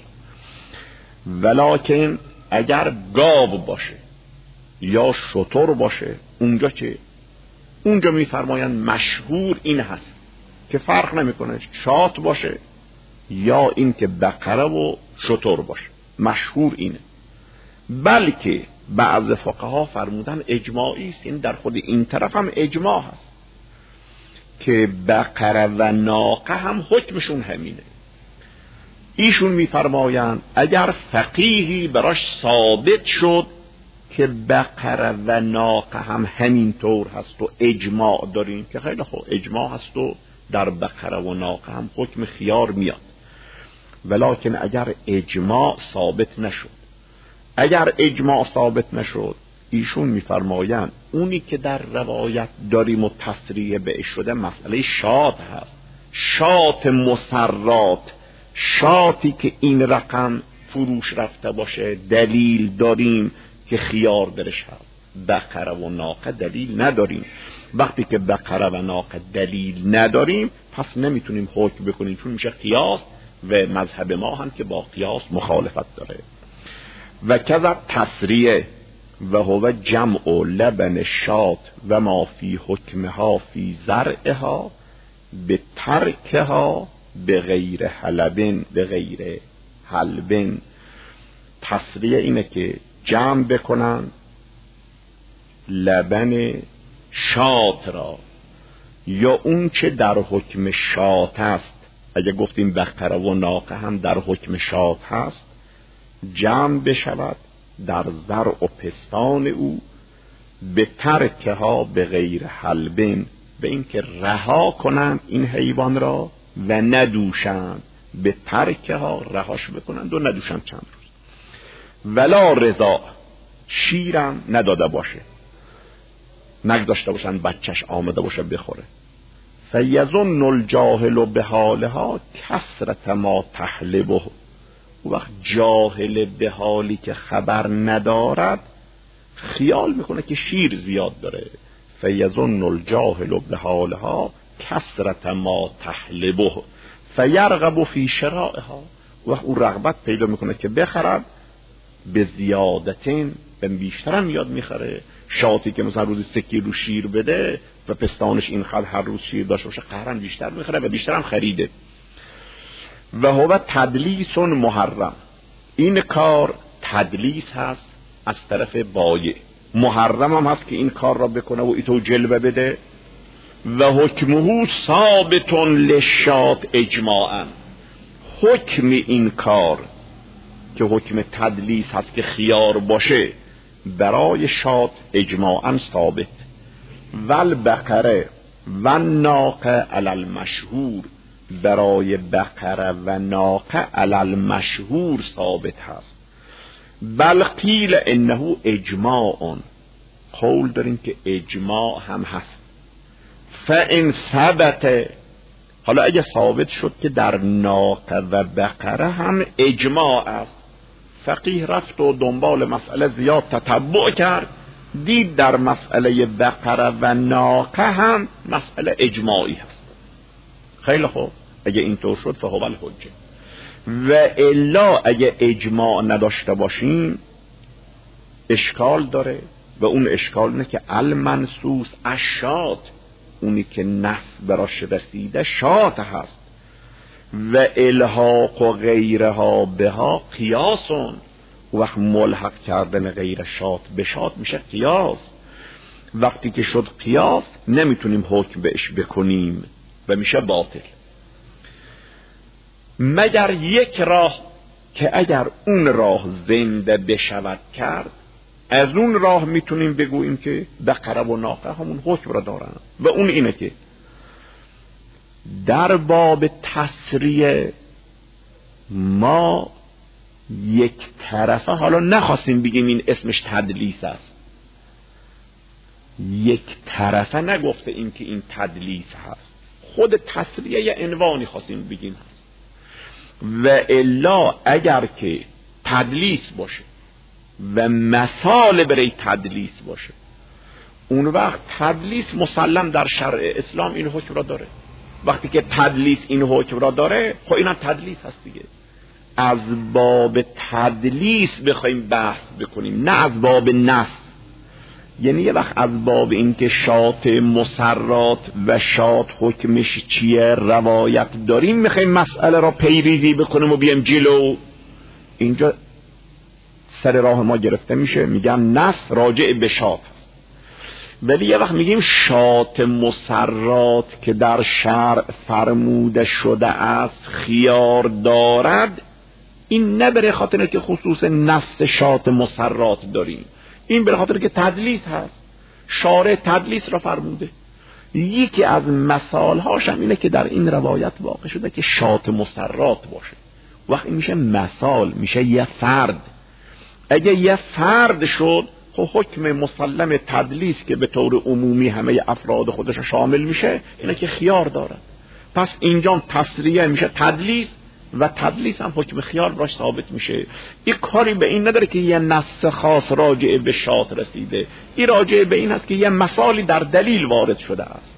ولکن اگر گاو باشه یا شتر باشه، اونجا چه؟ اونجا میفرمایند مشهور این هست که فرق نمیکنه شات باشه یا این که بقره و شتر باشه، مشهور اینه. بلکه بعض فقها فرمودن اجماعی است، این در خود این طرف هم اجماع هست که بقره و ناقه هم حکمشون همینه. ایشون میفرمایند اگر فقیهی براش ثابت شد که بقره و ناقه هم همین طور هست و اجماع داریم، که خیلی خوب اجماع هست و در بقره و ناقه هم حکم خیار میاد. ولکن اگر اجماع ثابت نشد، اگر اجماع ثابت نشد، ایشون میفرمایند اونی که در روایت داریم و تسریه بهش شده مسئله شات هست، شات مسرات، شاتی که این رقم فروش رفته باشه دلیل داریم که خیار درش هست. بقره و ناقه دلیل نداریم. وقتی که بقره و ناقه دلیل نداریم پس نمیتونیم حکم بکنیم، چون میشه قیاس و مذهب ما هم که با قیاس مخالفت داره. و کذا تسریه و هو جمع لبن شات و ما فی حکمها فی زرعها به ترکها به غیر حلبن به غیر حلبن. تسریه اینه که جمع بکنن لبن شات را یا اون چه در حکم شات است، اگه گفتیم بقره و ناقه هم در حکم شات هست، جمع بشود در زرع و پستان او به ترکها به غیر حلبن، به این که رها کنند این حیوان را و ندوشند، به ترکها رهاش بکنند و ندوشند چند روز. ولا رضا، شیرم نداده باشه، نگذاشته باشن بچهش آمده باشه بخوره. فیظن الجاهل به حالها کثرت ما تحلبه، او وقت جاهل به حالی که خبر ندارد خیال میکنه که شیر زیاد داره. فیظن الجاهل به حالها کثرت ما تحلبه فیرغب فی شرائها، و او رغبت پیدا میکنه که بخرد به زیادتین، به بیشترم میاد میخره. شاتی که مثلا روزی سه کیلو شیر بده و پستانش این خل هر روز شیر داشته باشه قهرن بیشتر میخره و بیشترم خریده. و هو تدلیس محرم، این کار تدلیس هست، از طرف بایع، محرم هم هست که این کار را بکنه و ایتو جلوه بده. و حکمه ثابت للشات اجماعا، حکم این کار که حکم تدلیس هست که خیار باشه برای شات اجماعا ثابت. والبقره و ناقه علی المشهور، برای بقره و ناقه علی المشهور ثابت هست. بل قیل انه اجماع، قول داریم که اجماع هم هست. فان ثبت، حالا اگه ثابت شد که در ناقه و بقره هم اجماع است، فقیه رفت و دنبال مسئله زیاد تتبع کرد، دید در مسئله بقره و ناقه هم مسئله اجماعی هست. خیلی خوب، اگه اینطور شد فهو الحجه. و الا اگه اجماع نداشته باشیم اشکال داره، و اون اشکال اینه که المنصوص الشات، اونی که نص براش رسیده شات هست. و الحاق و غیرها بها قیاسون، وقت ملحق کردن غیر شات به شات میشه قیاس. وقتی که شد قیاس نمیتونیم حکم بهش بکنیم و میشه باطل، مگر یک راه که اگر اون راه زنده بشود کرد، از اون راه میتونیم بگوییم که بقره و ناقه همون حکم را دارن. و اون اینه که در باب تسریه ما یک طرفه، حالا نخواستیم بگیم این اسمش تدلیس است، یک طرفه نگفته این که این تدلیس هست، خود تسریه یه عنوانی خواستیم بگیم هست. و الا اگر که تدلیس باشه و مثال برای تدلیس باشه، اون وقت تدلیس مسلم در شرع اسلام این حکم را داره. وقتی که تدلیس این حکم را داره، خب اینم تدلیس هست دیگه. از باب تدلیس بخوایم بحث بکنیم، نه از باب نص. یعنی یه وقت از باب این که شات مسرات و شات حکمش چیه روایت داریم میخوایم مسئله را پیریزی بکنیم و بیام جلو، اینجا سر راه ما گرفته میشه، میگم نص راجع به شات هست. ولی یه وقت میگیم شات مسرات که در شرع فرموده شده است خیار دارد، این نه برای خاطر که خصوص نص شات مسرات داریم، این برای خاطر که تدلیس هست، شارع تدلیس را فرموده. یکی از مثالهاش هم اینه که در این روایت واقع شده که شات مسرات باشه، وقتی میشه مثال، میشه یه فرد. اگه یه فرد شد، خب حکم مسلم تدلیس که به طور عمومی همه افراد خودش شامل میشه اینه که خیار داره. پس اینجا تسریه میشه تدلیس و تدلیس هم حکم خیار براش ثابت میشه. این کاری به این نداره که یه نص خاص راجع به شات رسیده، این راجع به این هست که یه مثالی در دلیل وارد شده است.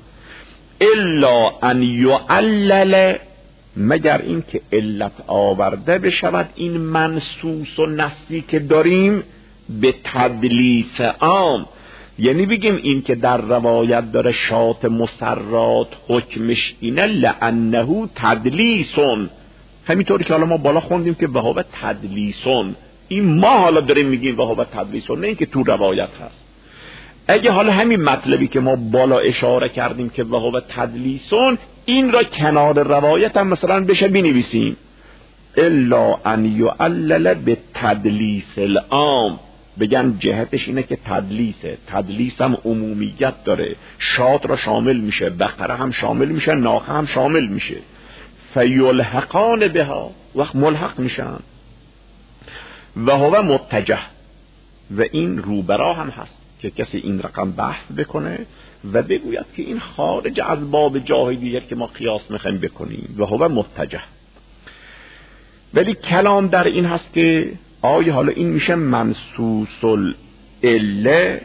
الا ان یعلل، مگر این که علت آورده بشود این منصوص و نصی که داریم به تدلیس عام. یعنی بگیم این که در روایت داره شات مسرات حکمش اینه لانه تدلیسون، همینطوری که حالا ما بالا خوندیم که وهو تدلیسون، این ما حالا داریم میگیم وهو تدلیسون، نه این که تو روایت هست. اگه حالا همین مطلبی که ما بالا اشاره کردیم که وهو تدلیسون، این را کنار روایت هم مثلا بشه بنویسیم الا ان یعلل به تدلیس العام، بگن جهتش اینه که تدلیسه، تدلیس هم عمومیت داره، شات را شامل میشه، بقره هم شامل میشه، ناقه هم شامل میشه. فیلحقان بها، وقت ملحق میشن. و هو متجه، و این روبرا هم هست که کسی این رقم بحث بکنه و بگوید که این خارج از باب جاهلیت که ما قیاس میخوایم بکنیم. و هو متجه. ولی کلام در این هست که آیا حالا این میشه منصوص العله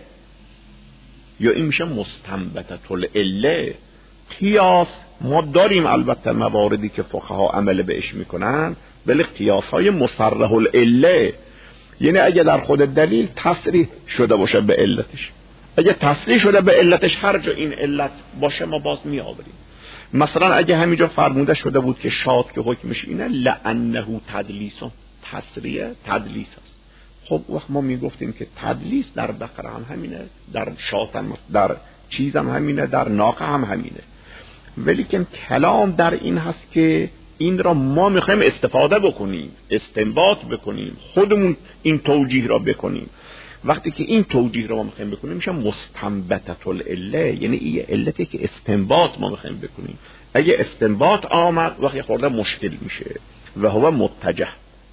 یا این میشه مستنبطه العله؟ قیاس ما داریم البته مواردی که فقها عمل بهش میکنن، ولی قیاس های مصرح العله، یعنی اگه در خود دلیل تصریح شده باشه به علتش، اگه تصریح شده به علتش هر جا این علت باشه ما باز می آوریم. مثلا اگه همینجا فرموده شده بود که شاد که حکمش اینه لانه تدلیسون، تصریح تدلیس است، خب وقت ما میگفتیم که تدلیس در بقره هم همینه، در شاطن در چیز هم همینه، در ناقه هم همینه. ولی که کلام در این هست که این را ما میخوایم استفاده بکنیم، استنباط بکنیم، خودمون این توجیه را بکنیم. وقتی که این توجیه را ما میخوایم بکنیم میشه مستنبطه العله، یعنی این علتی که استنباط ما میخوایم بکنیم. اگه استنباط آمد وقتی خورده مشکل میشه و هو متجه.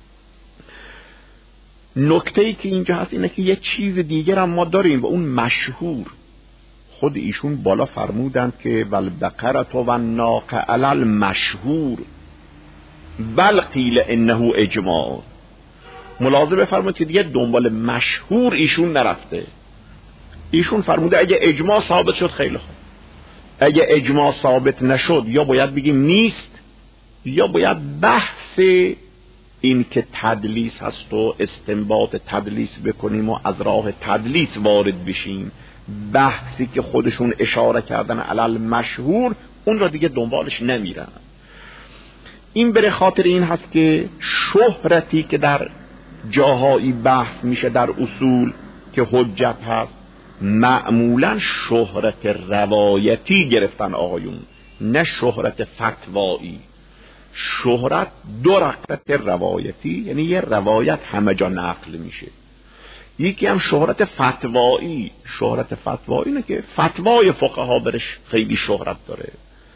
نکته‌ای که اینجا هست اینه که یه چیز دیگر هم ما داریم و اون مشهور. خود ایشون بالا فرمودند که والبقره و الناقه علی المشهور بل قیل انه اجماع. ملاحظه بفرمایید که دیگه دنبال مشهور ایشون نرفته. ایشون فرموده اگه اجماع ثابت شد خیلی خوب، اگه اجماع ثابت نشد یا باید بگیم نیست یا باید بحث این که تدلیس هست و استنباط تدلیس بکنیم و از راه تدلیس وارد بشیم. بحثی که خودشون اشاره کردن علل مشهور اون را دیگه دنبالش نمیرن. این بر خاطر این هست که شهرتی که در جاهایی بحث میشه در اصول که حجت هست معمولا شهرت روایتی گرفتن آقایون، نه شهرت فتوایی. شهرت دو رقبت روایتی، یعنی یه روایت همه جا نقل میشه. یکی هم شهرت فتوایی. شهرت فتوایی اینه که فتوای فقها برش خیلی شهرت داره.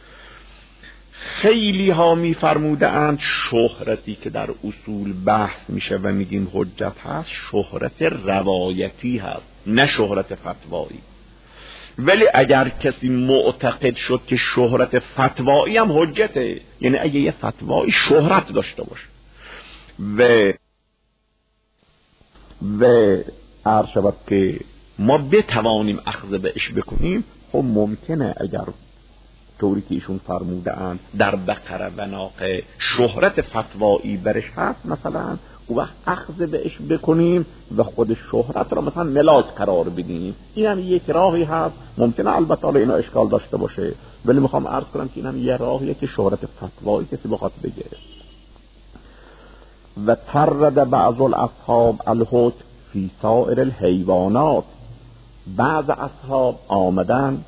خیلی ها می فرموده اند شهرتی که در اصول بحث میشه و میگیم حجت هست شهرت روایتی هست، نه شهرت فتوایی. ولی اگر کسی معتقد شد که شهرت فتوایی هم حجته، یعنی اگه یه فتوایی شهرت داشته باشه و و عرض شود که ما بتوانیم اخذ بهش بکنیم، خب ممکنه اگر طوری که ایشون فرموده اند در بقره و ناقه شهرت فتوایی برش هست مثلا، او وقت اخذ بهش بکنیم و خود شهرت را مثلا ملاک قرار بدیم. این هم یک راهی هست. ممکنه البته اینا اشکال داشته باشه، ولی میخوام عرض کنم که این هم یه راهیه که شهرت فتوایی کسی بخواد بگه. و ترد بعض الاصحاب الحکم فی سائر الحیوانات. بعض اصحاب آمدن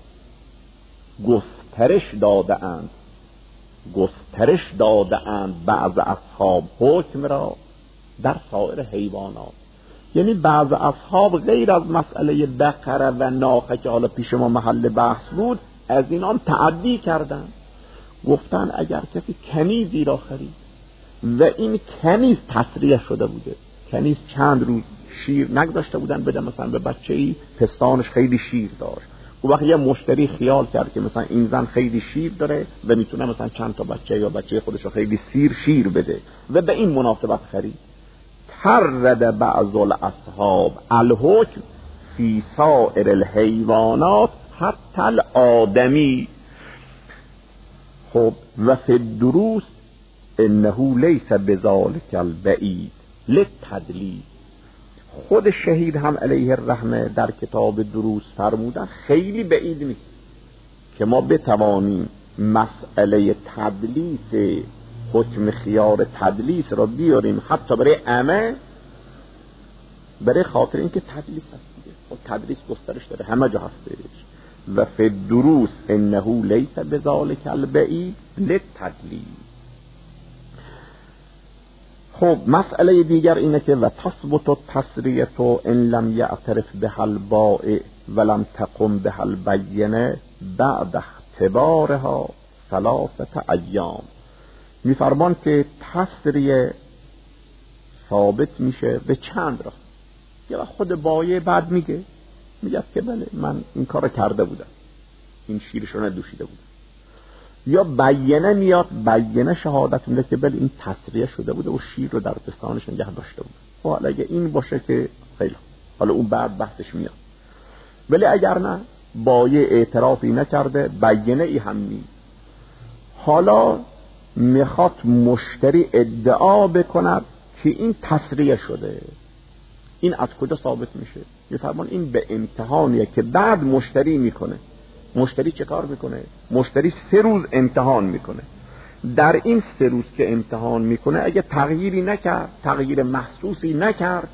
گسترش داده اند گسترش داده اند بعض اصحاب حکم را در سایر حیوانات. یعنی بعض اصحاب غیر از مسئله بقره و ناقه که حالا پیش ما محل بحث بود، از اینان تعدی کردن. گفتن اگر کسی کنیزی را خرید و این کنیز تصریح شده بوده، کنیز چند روز شیر نگذاشته بودن بده مثلا به بچه‌ای، پستانش خیلی شیر داشت، و وقتی یه مشتری خیال کرد که مثلا این زن خیلی شیر داره و میتونه مثلا چند تا بچه یا بچه خودش رو خیلی سیر شیر بده و به این مناسبت خرید. ترد بعض الاصحاب الحکم فی سائر الحیوانات حتی الآدمی. خب و فی الدروس انه لیس بذلک البعید للتدلیس. خود شهید هم علیه الرحمه در کتاب دروس فرمودن خیلی بعید نیست که ما بتوانیم مسئله تدلیس، حکم خیار تدلیس را بیاریم حتی برای عمه، برای خاطر اینکه تدلیس هست دیگه. خب تدلیس گسترش داره، همه جا هستش. و فی الدروس انه لیس بذلک البعید للتدلیس. خب مسئله دیگر اینه که و تثبت التسریه ان لم یعترف به البائع ولم تقم به البینه بعد اختبارها ثلاثه ایام. میفرمان که تسریه ثابت میشه به چند راه. یه وقت خود بایع بعد میگه میگه که بله من این کارو کرده بودم، این شیرشو ندوشیده بودم، یا بیانه میاد، بیانه شهادت میده که بله این تسریه شده بوده و شیر رو در پستانش نگه داشته بوده. حالا اگه این باشه که خیلی حالا اون بعد بحثش میاد. ولی اگر نه، بایع اعترافی نکرده، بیانه ای هم نیست، حالا میخواد مشتری ادعا بکند که این تسریه شده، این از کجا ثابت میشه؟ میفرمان این به امتحانیه که بعد مشتری میکنه. مشتری چه کار میکنه؟ مشتری سه روز امتحان میکنه. در این سه روز که امتحان میکنه اگه تغییری نکرد، تغییر محسوسی نکرد،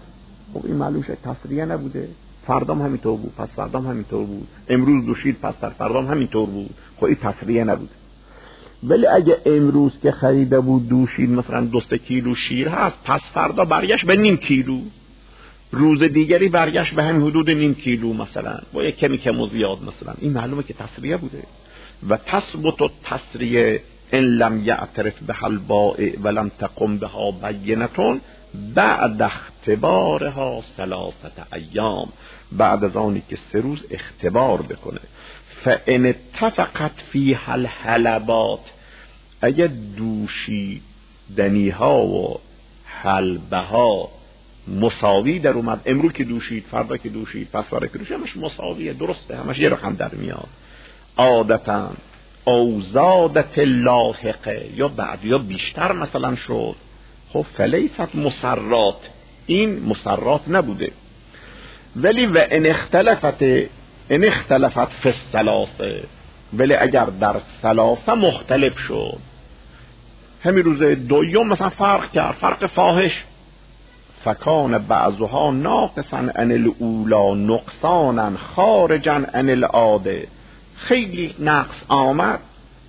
خب این معلوم شد تسریه نبوده، فردام همینطور بود، پس فردام همینطور بود، امروز دوشید پس در فردام همینطور بود. خب این تسریه نبوده. ولی اگه امروز که خریده بود دوشید مثلا دو سه کیلو شیر هست، پس فردا برگشت به نیم کیلو، روز دیگری برگشت به همین حدود نیم کیلو مثلا، با یک کمی کم و زیاد مثلا، این معلومه که تسریه بوده. و تثبت التسریه ان لم یعترف بها البائع ولم تقم بها بینة بعد اختبارها ثلاثه ایام، بعد از آنی که سه روز اختبار بکنه. فان اتفقت فیها الحلبات، اگه دوشیدنی ها و حلبه ها مساوی در اومد، امروز که دوشید فردا که دوشید پس فردا که دوشید، همش مساویه، درسته، همش یه رقم در میاد. عادتاً او زادت لاحقه، یا بعد یا بیشتر مثلا شد، خب فلیست مسرات، این مسرات نبوده. ولی و ان اختلفت ان اختلفت فی الثلاثه، ولی اگر در ثلاثه مختلف شد، همین روز دوم مثلا فرق کرد، فرق فاحش، فکان بعضها ناقصا عن الاولی نقصانا خارجا عن العاده، خیلی نقص آمد.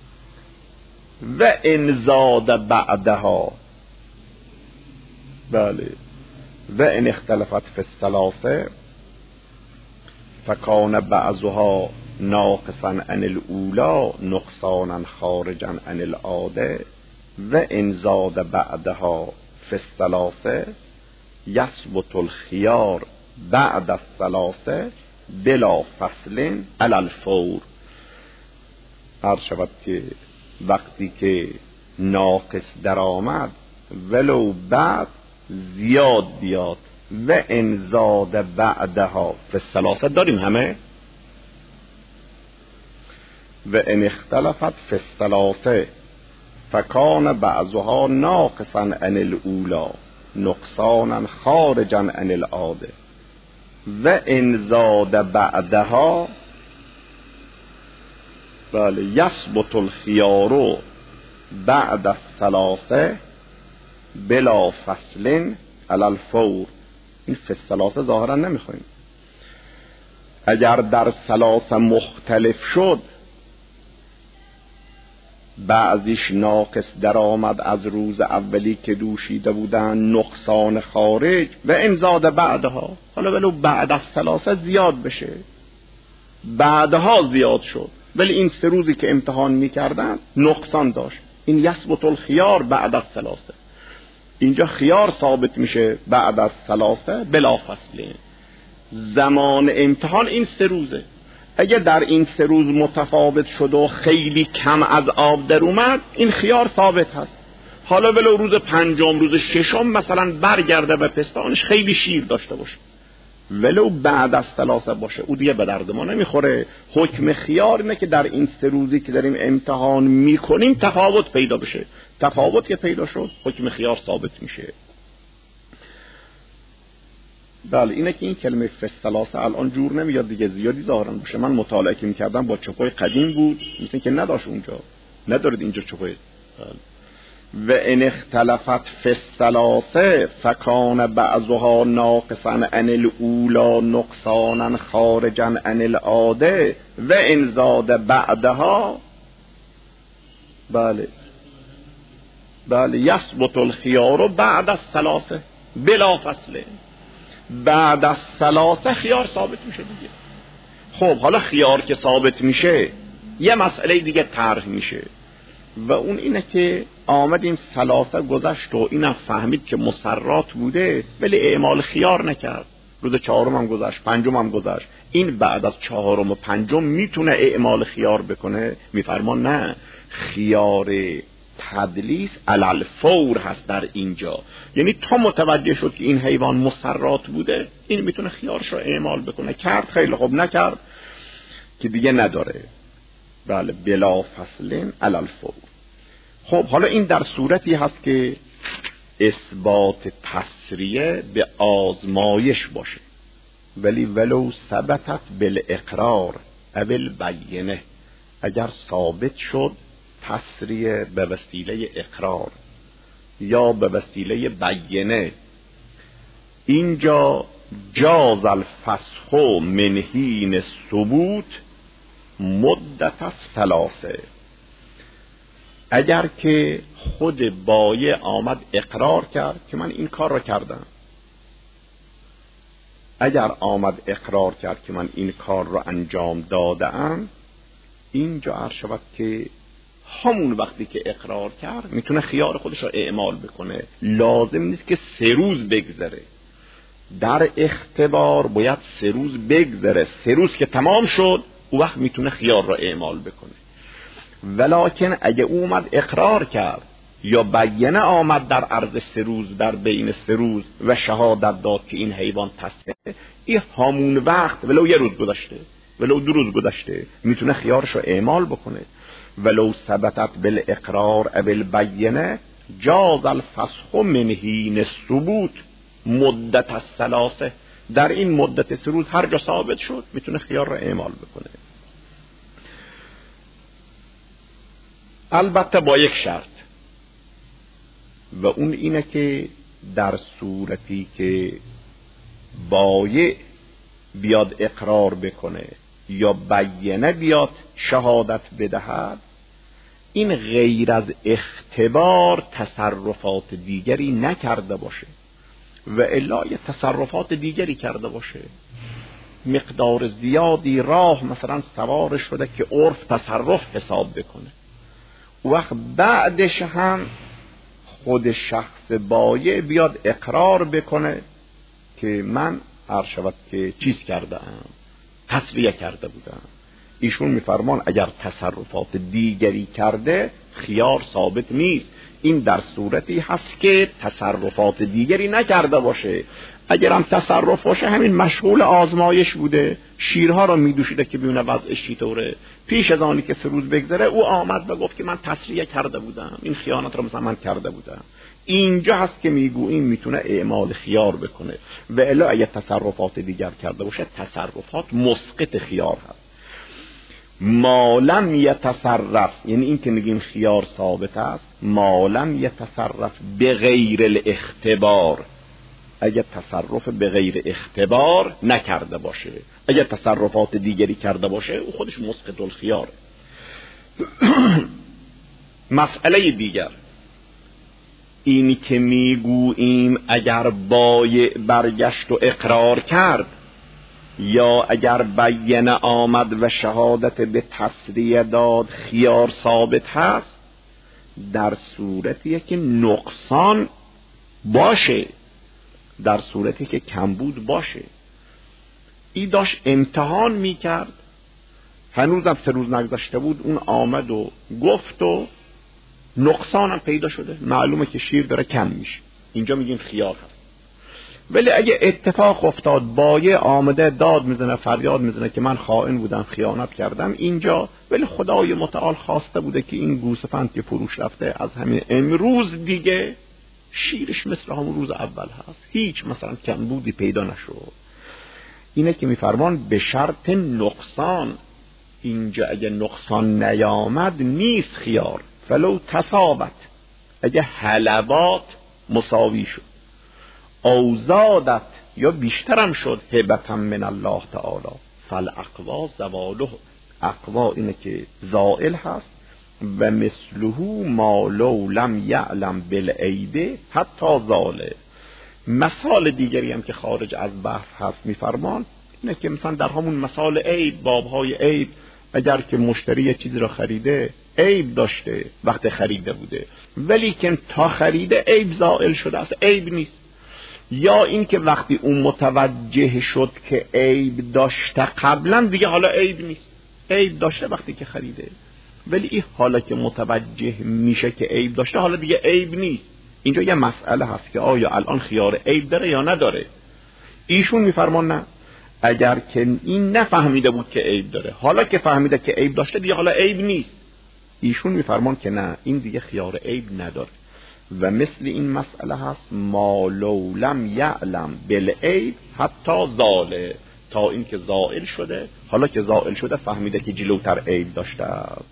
و ان زاد بعدها، بله، و ان اختلفت فی الثلاثه فکان بعضها ناقصا عن الاولی نقصانا خارجا عن العاده و ان زاد بعدها فی الثلاثه یثبت الخیار بعد الثلاثه بلا فصل علی الفور. عرض شود که وقتی که ناقص در آمد ولو بعد زیاد بیاد، و ان زاد بعدها فی الثلاثه داریم همه، و ان اختلفت فی الثلاثه فکان بعضها ناقصا عن الاولی نقصانا خارجا عن العاده و ان زاد بعدها، بله، یثبت الخیار بعد الثلاثه بلا فصل علی الفور. این فی الثلاثه ظاهرا نمیخوایم. اگر در ثلاثه مختلف شد، بعضیش ناقص در آمد از روز اولی که دوشیده بودن، نقصان خارج، و ان زاد بعدها، حالا ولو بعد از ثلاثه زیاد بشه، بعدها زیاد شد، ولی این سه روزی که امتحان میکردن نقصان داشت، این یثبت الخیار بعد از ثلاثه. اینجا خیار ثابت میشه بعد از ثلاثه بلا فصله. زمان امتحان این سه روزه، اگه در این سه روز متفاوت شد و خیلی کم از آب در اومد، این خیار ثابت هست. حالا ولو روز پنجم روز ششم مثلا برگرده به پستانش خیلی شیر داشته باشه، ولو بعد از ثلاثه باشه، او دیگه به درد ما نمیخوره. حکم خیار اینه که در این سه روزی که داریم امتحان میکنیم تفاوت پیدا بشه، تفاوت که پیدا شد حکم خیار ثابت میشه. بله، اینه که این کلمه فی الثلاثه الان جور نمیاد دیگه، زیادی ظاهرا باشه. من مطالعه که میکردم با چپای قدیم بود، مثل که نداشت اونجا، ندارد اینجا چپای. و ان اختلفت فی الثلاثه فکان بعضها ناقصا عن الاولی نقصانا خارجا عن العاده و ان زاد بعدها، بله بله، یثبت الخیار بعد از ثلاثه بلا فصله. بعد از ثلاثه خیار ثابت میشه دیگه. خب حالا خیار که ثابت میشه، یه مسئله دیگه طرح میشه، و اون اینه که آمد این ثلاثه گذشت و اینم فهمید که مسرات بوده، ولی اعمال خیار نکرد. روز چهارم هم گذشت، پنجم هم گذشت، این بعد از چهارم و پنجم میتونه اعمال خیار بکنه؟ میفرمان نه، خیار تدلیس علی الفور هست در اینجا. یعنی تا متوجه شد که این حیوان مسرات بوده، این میتونه خیارش رو اعمال بکنه. کرد خیلی خوب، نکرد که دیگه نداره. بله، بلا فصلین علی الفور. خب حالا این در صورتی هست که اثبات تسریه به آزمایش باشه، ولی ولو ثبتت بالاقرار او البینه، اگر ثابت شد تسریه به وسیله اقرار یا به وسیله بینه، اینجا جاز الفسخ من حین ثبوت مدت از ثلاثه. اگر که خود بایع آمد اقرار کرد که من این کار را کردم، اگر آمد اقرار کرد که من این کار را انجام دادم، اینجا عرض شود که همون وقتی که اقرار کرد میتونه خیار خودش را اعمال بکنه. لازم نیست که سه روز بگذره. در اختبار باید سه روز بگذره. سه روز که تمام شد او وقت میتونه خیار را اعمال بکنه. ولکن اگه او اومد اقرار کرد یا بیانه آمد در عرض سه روز، در بین سه روز و شهادت داد که این حیوان تصحیحه، این همون وقت ولو یه روز گذشته ولو دو روز گذشته میتونه خیارش رو اعمال بکنه. ولو ثبتت بالاقرار او بالبینه جاز الفسخ من حین ثبوت مدت الثلاثه. در این مدت سه روز هر جا ثابت شد میتونه خیار رو اعمال بکنه. البته با یک شرط، و اون اینه که در صورتی که بایع بیاد اقرار بکنه یا بیانه بیاد شهادت بدهد، این غیر از اختبار تصرفات دیگری نکرده باشه و الا یه تصرفات دیگری کرده باشه، مقدار زیادی راه مثلا سوار شده که عرف تصرف حساب بکنه، وقت بعدش هم خود شخص بایع بیاد اقرار بکنه که من عرض شود که چیز کرده ام، تسریه کرده بودم. ایشون میفرمان اگر تصرفات دیگری کرده خیار ثابت نیست. این در صورتی هست که تصرفات دیگری نکرده باشه. اگر هم تصرف باشه همین مشغول آزمایش بوده، شیرها رو میدوشیده که ببینه وضعش چطوره، پیش از آنی که سه روز بگذره او آمد و گفت که من تسریه کرده بودم، این خیانت رو مثلا من کرده بودم. اینجا هست که میگوییم میتونه اعمال خیار بکنه. و الا اگه تصرفات دیگر کرده باشه تصرفات مسقط خیار هست. ما لم یتصرف، یعنی این که میگیم خیار ثابت است، ما لم یتصرف بغیر الاختبار، اگر تصرف به غیر اختبار نکرده باشه. اگر تصرفات دیگری کرده باشه او خودش مسقط الخیاره. مسئله دیگر اینی که میگوییم اگر بایع برگشت و اقرار کرد یا اگر بیانه آمد و شهادت به تسریه داد خیار ثابت هست، در صورتیه که نقصان باشه، در صورتی که کمبود باشه. ای داشت امتحان میکرد، هنوزم سه روز نگذشته بود، اون آمد و گفت و نقصانم پیدا شده، معلومه که شیر داره کم میشه، اینجا میگیم خیار هست. ولی اگه اتفاق افتاد بایع آمده داد میزنه فریاد میزنه که من خائن بودم خیانت کردم اینجا، ولی خدای متعال خواسته بوده که این گوسفند که فروش رفته از همین امروز دیگه شیرش مثل همون روز اول هست، هیچ مثلا کمبودی پیدا نشد. اینه که میفرمان به شرط نقصان. اینجا اگه نقصان نیامد نیست خیار. فلو تصابت، اگه حلبات مساوی شد، او زادت یا بیشترم شد، هبتا من الله تعالی، فالاقوا زواله، اقوا اینه که زائل هست. و مثله ما لو لم یعلم بالعیب حتی زاله. مثال دیگری هم که خارج از بحث هست میفرمان اینه که مثلا در همون مثال عیب، بابهای عیب، اگر که مشتری چیزی را خریده عیب داشته وقت خریده بوده، ولی که تا خریده عیب زائل شده است، عیب نیست. یا این که وقتی اون متوجه شد که عیب داشته قبلا دیگه حالا عیب نیست، عیب داشته وقتی که خریده، ولی این حالا که متوجه میشه که عیب داشته حالا دیگه عیب نیست. اینجا یه مسئله هست که آیا الان خیار عیب داره یا نداره. ایشون میفرمان نه، اگر که این نفهمیده بود که عیب داره، حالا که فهمیده که عیب داشته دیگه حالا عیب نیست. ایشون میفرمان که نه، این دیگه خیار عیب نداره. و مثل این مسئله هست ما لو لم یعلم بالعیب حتی زاله، تا این که زائل شده، حالا که زائل شده فهمیده که جلوتر عیب داشته است.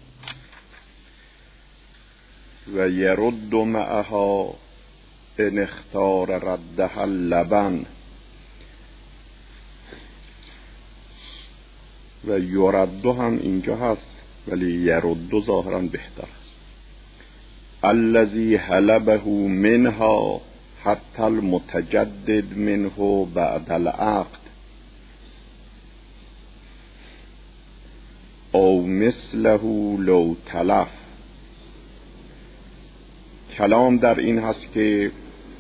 و یرد معها ان اختار ردها اللبن و یردو هم اینجا هست ولی یردو ظاهرا بهتر است. الذی حلبه منها حتی المتجدد منه بعد العقد او مثله لو تلف. کلام در این هست که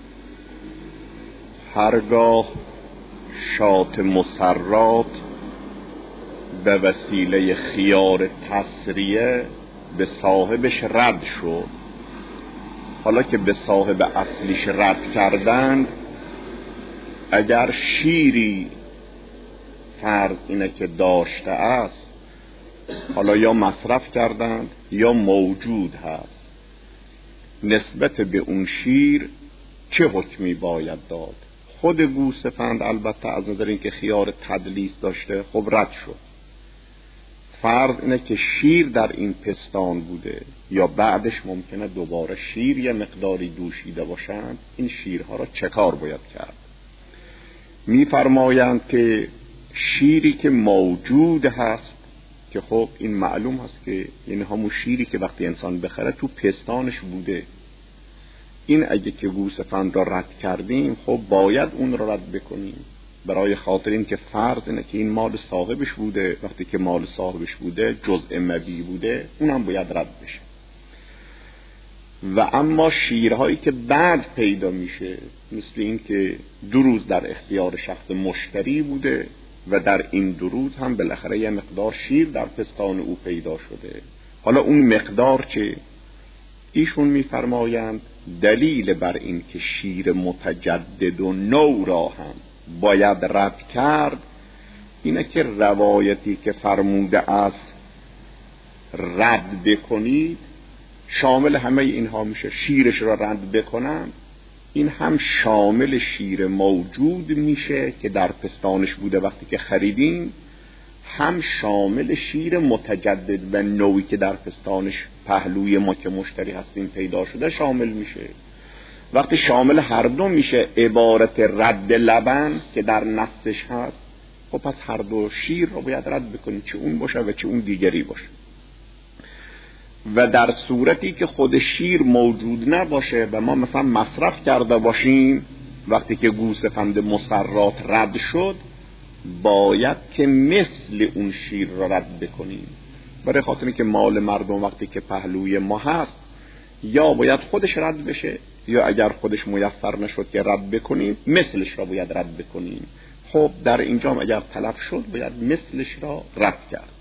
هرگاه شات مسرات به وسیله خیار تسریه به صاحبش رد شد، حالا که به صاحب اصلیش رد کردند، اگر شیری فرض اینه که داشته است، حالا یا مصرف کردند یا موجود هست، نسبت به اون شیر چه حکمی باید داد؟ خود گوسفند البته از نظر اینکه خیار تدلیس داشته خب رد شد. فرض اینه که شیر در این پستان بوده یا بعدش ممکنه دوباره شیر یا مقداری دوشیده باشند، این شیرها را چه کار باید کرد؟ می‌فرمایند که شیری که موجود هست، که خب این معلوم هست که یعنی همون شیری که وقتی انسان بخره تو پستانش بوده، این اگه که گوسفند را رد کردیم خب باید اون را رد بکنیم، برای خاطر این که فرض اینه که این مال صاحبش بوده، وقتی که مال صاحبش بوده جزء مبیع بوده، اونم باید رد بشه. و اما شیرهایی که بعد پیدا میشه، مثل این که دو روز در اختیار شخص مشتری بوده و در این دو روز هم بالاخره یه مقدار شیر در پستان او پیدا شده، حالا اون مقدار چه؟ ایشون میفرمایند دلیل بر این که شیر متجدد و نو را هم باید رد کرد اینه که روایتی که فرموده است رد بکنید شامل همه اینها میشه. شیرش را رد بکنن این هم شامل شیر موجود میشه که در پستانش بوده وقتی که خریدیم، هم شامل شیر متجدد و نوعی که در پستانش پهلوی ما که مشتری هستیم پیدا شده شامل میشه. وقتی شامل هر دو میشه عبارت رد لبن که در نصش هست، خب پس هر دو شیر رو باید رد بکنیم، چه اون باشه و چه اون دیگری باشه. و در صورتی که خود شیر موجود نباشه و ما مثلا مصرف کرده باشیم، وقتی که گوسفند مسرات رد شد باید که مثل اون شیر را رد بکنیم، برای خاطر که مال مردم وقتی که پهلوی ما هست یا باید خودش رد بشه یا اگر خودش میسر نشد که رد بکنیم مثلش را باید رد بکنیم. خب در اینجا اگر تلف شد باید مثلش را رد کرد.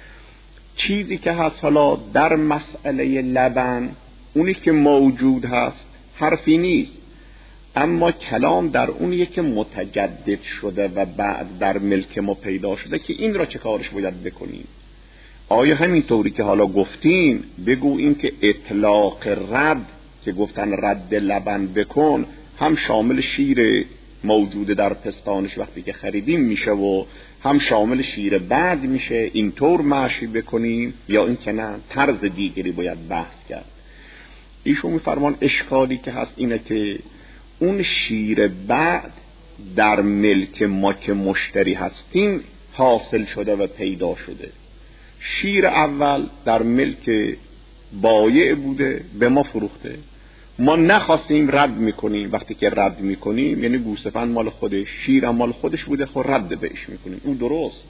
چیزی که هست حالا در مسئله لبن، اونی که موجود هست حرفی نیست، اما کلام در اونیه که متجدد شده و بعد در ملک ما پیدا شده که این را چه کارش باید بکنیم. آیا همینطوری که حالا گفتیم بگو این که اطلاق رد که گفتن رد لبن بکن هم شامل شیر موجود در پستانش وقتی که خریدیم میشه و هم شامل شیر بعد میشه، اینطور مشی بکنیم یا این که نه طرز دیگری باید بحث کرد. ایشون میفرمان اشکالی که هست اینه که اون شیر بعد در ملک ما که مشتری هستیم حاصل شده و پیدا شده، شیر اول در ملک بایع بوده به ما فروخته، ما نخواستیم رد میکنیم، وقتی که رد میکنیم یعنی گوسفند مال خودش، شیر مال خودش بوده خود رد بهش میکنیم، اون درست.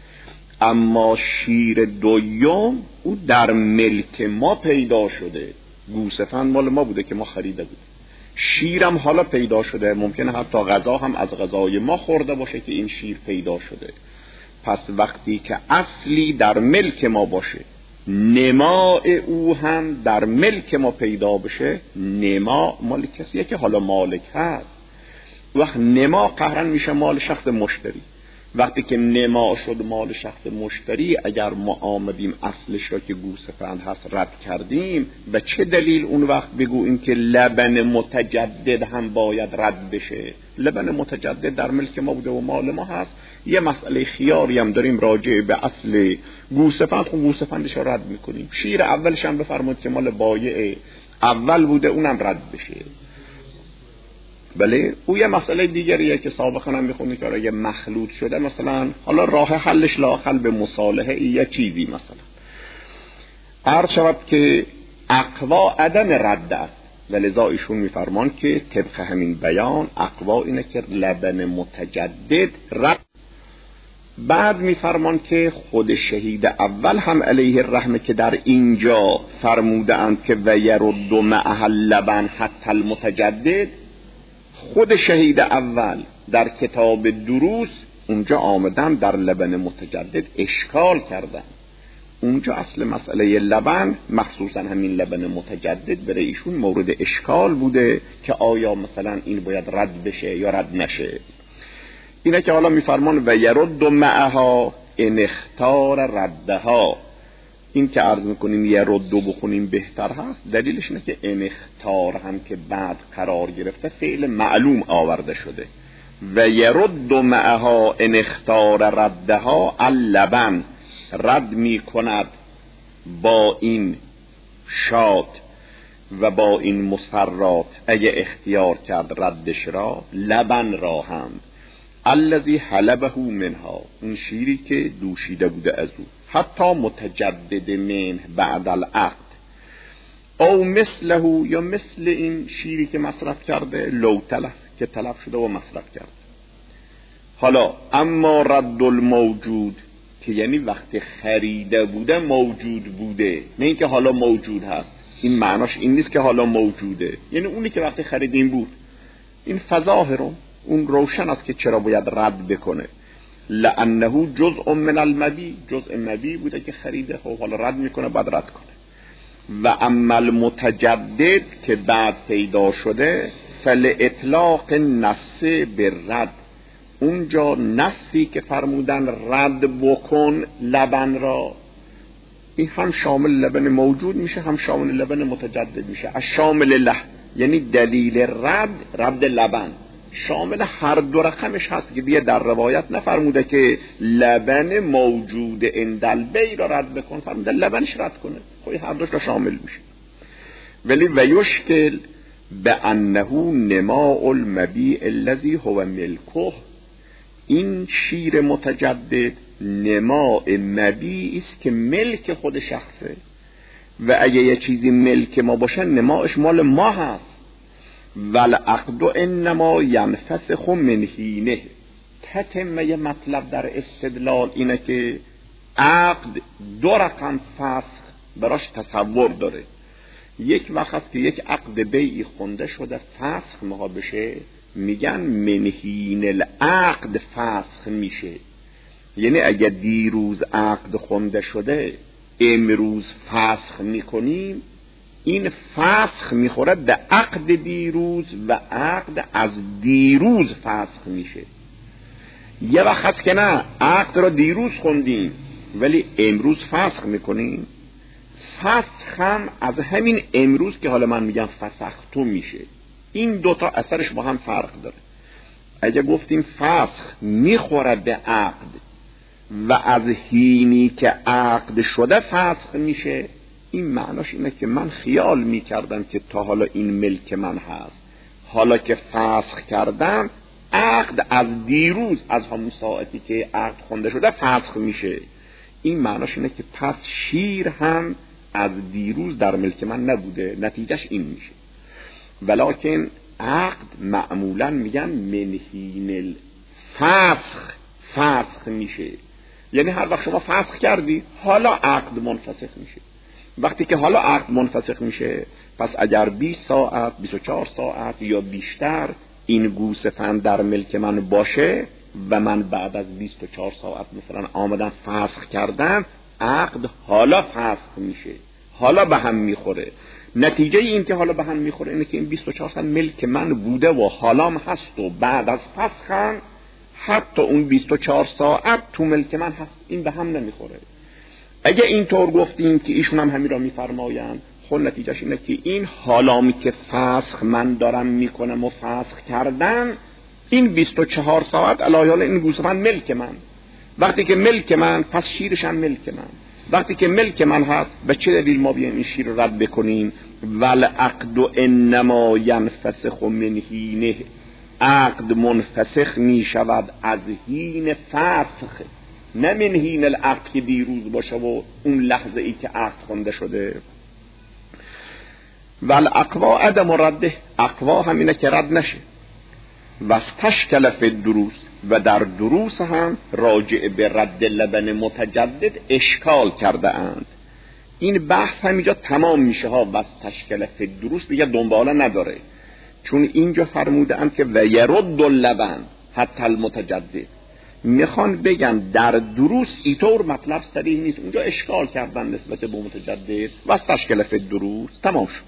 اما شیر دوم او در ملک ما پیدا شده، گوسفند مال ما بوده که ما خریده بود، شیرم حالا پیدا شده، ممکنه حتی غذا هم از غذای ما خورده باشه که این شیر پیدا شده. پس وقتی که اصلی در ملک ما باشه نماء او هم در ملک ما پیدا بشه، نماء مال کسیه که حالا مالک هست، وقت نماء قهرن میشه مال شخص مشتری. وقتی که نماء شد مال شخص مشتری، اگر ما آمدیم اصلش را که گوسفند هست رد کردیم، به چه دلیل اون وقت بگو این که لبن متجدد هم باید رد بشه؟ لبن متجدد در ملک ما بوده و مال ما هست، یه مسئله خیاری هم داریم راجع به اصل گوسفند، خب گوسفندش را رد میکنیم. شیر اولش هم بفرمایید که مال بایع اول بوده اونم رد بشه. بله او یه مسئله دیگریه که سابقا هم میخونی که اگه مخلوط شده مثلا حالا راه حلش لااقل به مصالحه یا چیزی مثلا عرض شود که اقوا عدم رد است و لذا ایشون میفرمان که طبق همین بیان اقوا اینه که لبن متجدد رد. بعد میفرمان که خود شهید اول هم علیه الرحمه که در اینجا فرموده اند که و یرد معها اللبن حتی المتجدد، خود شهید اول در کتاب دروس اونجا آمدن در لبن متجدد اشکال کردن. اونجا اصل مسئله لبن مخصوصا همین لبن متجدد برای ایشون مورد اشکال بوده که آیا مثلا این باید رد بشه یا رد نشه. اینه که حالا میفرمان و یرد معها ان اختار ردها. این که عرض میکنیم یرد بخونیم بهتر هست، دلیلش اینه که ان اختار هم که بعد قرار گرفته فعل معلوم آورده شده و یرد معها ان اختار ردها اللبن، رد می کند با این شاد و با این مسرات اگه اختیار کرد ردش را لبن را هم الذی حلبه منها، اون شیری که دوشیده بوده از او، حتی متجدد منه بعد العقد، او مثله یا مثل این شیری که مصرف کرده لو تلف که تلف شده و مصرف کرده. حالا اما رد الموجود که یعنی وقتی خریده بوده موجود بوده، نه اینکه حالا موجود هست. این معناش این نیست که حالا موجوده، یعنی اونی که وقتی خریدیم بود. این فظاهرون اون روشن است که چرا باید رد بکنه. لانه جزء من المبی، جزء مبی بوده که خریده، خب حالا رد میکنه بعد رد کنه. و اما المتجدد که بعد پیدا شده فل اطلاق نص به رد، اونجا نصی که فرمودن رد بکن لبن را، این هم شامل لبن موجود میشه هم شامل لبن متجدد میشه. از شامل له یعنی دلیل رد رد لبن شامل هر دو رقمش هست که دیگه در روایت نفرموده که لبن موجود اندل بی را رد بکن، فرموده لبنش رد کنه، خب هر دوش را شامل میشه. ولی ویشکل به انه نماء المبیع الذی هو ملکه، این شیر متجدد نماء مبیع است که ملک خود شخصه و اگه یه چیزی ملک ما باشه نمایش مال ما هست. والعقد انما ینفسخ من حینه، تتمه یه مطلب در استدلال اینه که عقد دو رقم فسخ براش تصور داره. یک وقت هست که یک عقد بیعی خونده شده فسخ مها بشه، میگن من حین العقد فسخ میشه، یعنی اگه دیروز عقد خونده شده امروز فسخ میکنیم، این فسخ میخوره به عقد دیروز و عقد از دیروز فسخ میشه. یه وقت هست که نه عقد را دیروز خوندیم ولی امروز فسخ میکنیم، فسخ هم از همین امروز که حالا من میگم فسختو میشه. این دوتا اثرش با هم فرق داره. اگه گفتیم فسخ میخوره به عقد و از حینی که عقد شده فسخ میشه، این معناش اینه که من خیال میکردم که تا حالا این ملک من هست، حالا که فسخ کردم عقد از دیروز از همون ساعتی که عقد خونده شده فسخ میشه. این معناش اینه که پس شیر هم از دیروز در ملک من نبوده، نتیجهش این میشه. ولکن عقد معمولا میگن منحین الفسخ فسخ میشه، یعنی هر وقت شما فسخ کردی حالا عقد منفسخ میشه. وقتی که حالا عقد منفسخ میشه پس اگر بیست ساعت بیست و چهار ساعت یا بیشتر این گوسفند در ملک من باشه و من بعد از بیست و چهار ساعت مثلا آمدن فسخ کردم، عقد حالا فسخ میشه، حالا به هم میخوره. نتیجه این که حالا به هم میخوره اینه که این بیست و چهار ساعت ملک من بوده و حالام هست و بعد از فسخم حتی اون بیست و چهار ساعت تو ملک من هست، این به هم نمیخوره. اگه اینطور گفتیم که ایشون هم همین را میفرمایند، خب نتیجهش اینه که این حالامی که فسخ من دارم میکنم و فسخ کردم، این بیست و چهار ساعت الایال این گوسفند ملک من. وقتی که ملک من پس شیرش هم ملک من. وقتی که ملک من هست به چه دلیل ما بیایم این شیر رو رد بکنیم؟ والعقد انما ینفسخ من حینه، عقد منفسخ می شود از حین فسخ، نه من حین العقد که دیروز باشه و اون لحظه ای که عقد خونده شده. والاقوا عدم رده، اقوا همینه که رد نشه. واستشکل فی الدروس، و در دروس هم راجع به رد لبن متجدد اشکال کرده اند. این بحث همینجا تمام میشه ها. واستشکل فی الدروس دیگه دنباله نداره، چون اینجا فرموده اند که و یرد اللبن حتی المتجدد. میخوان بگن در دروس اینطور مطلب صریح نیست، اونجا اشکال کردن نسبت به متجدد. واستشکل فی الدروس تمام شد.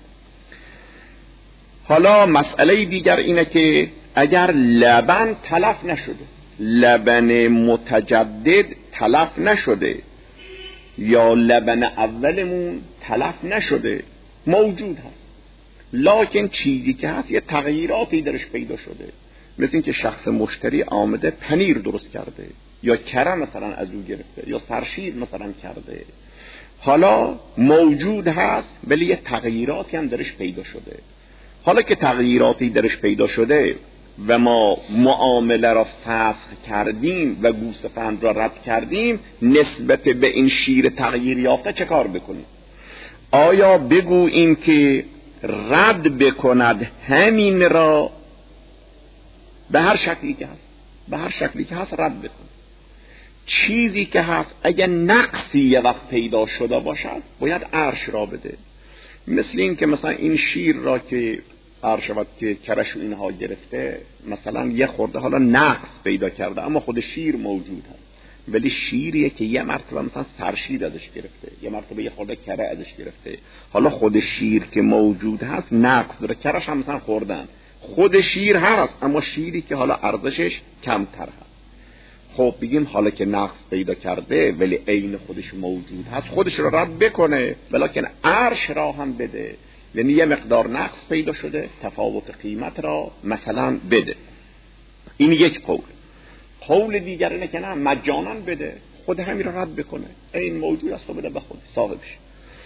حالا مسئله دیگر اینه که اگر لبن تلف نشده، لبن متجدد تلف نشده یا لبن اولمون تلف نشده، موجود هست، لکن چیزی که هست یه تغییراتی درش پیدا شده. مثل این که شخص مشتری آمده پنیر درست کرده یا کره مثلا از او گرفته یا سرشیر مثلا کرده، حالا موجود هست ولی یه تغییراتی هم درش پیدا شده. حالا که تغییراتی درش پیدا شده و ما معامله را فسخ کردیم و گوسفند را رد کردیم، نسبت به این شیر تغییر یافته چه کار بکنیم؟ آیا بگوییم که رد بکند همین را به هر شکلی که هست، به هر شکلی که هست رد بکن. چیزی که هست اگه نقصی یه وقت پیدا شده باشد باید عرش را بده. مثل این که مثلا این شیر را که عرش شود که کرش و اینها گرفته، مثلا یه خورده حالا نقص پیدا کرده اما خود شیر موجود هست، ولی شیریه که یه مرتبه مثلا سرشیر ازش گرفته، یه مرتبه یه خورده کره ازش گرفته، حالا خود شیر که موجود هست نقص داره، کرش هم مثلا خوردن، خود شیر هست اما شیری که حالا ارزشش کمتر هست. خب بگیم حالا که نقص پیدا کرده ولی عین خودش موجود هست، خودش رو رد بکنه ولکن عرش را هم بده، یعنی یه مقدار نقص پیدا شده تفاوت قیمت را مثلا بده. این یک قول. قول دیگر اینه که نه مجانا بده، خود همین را رد بکنه، این موجود است و بده به خود صاحبش.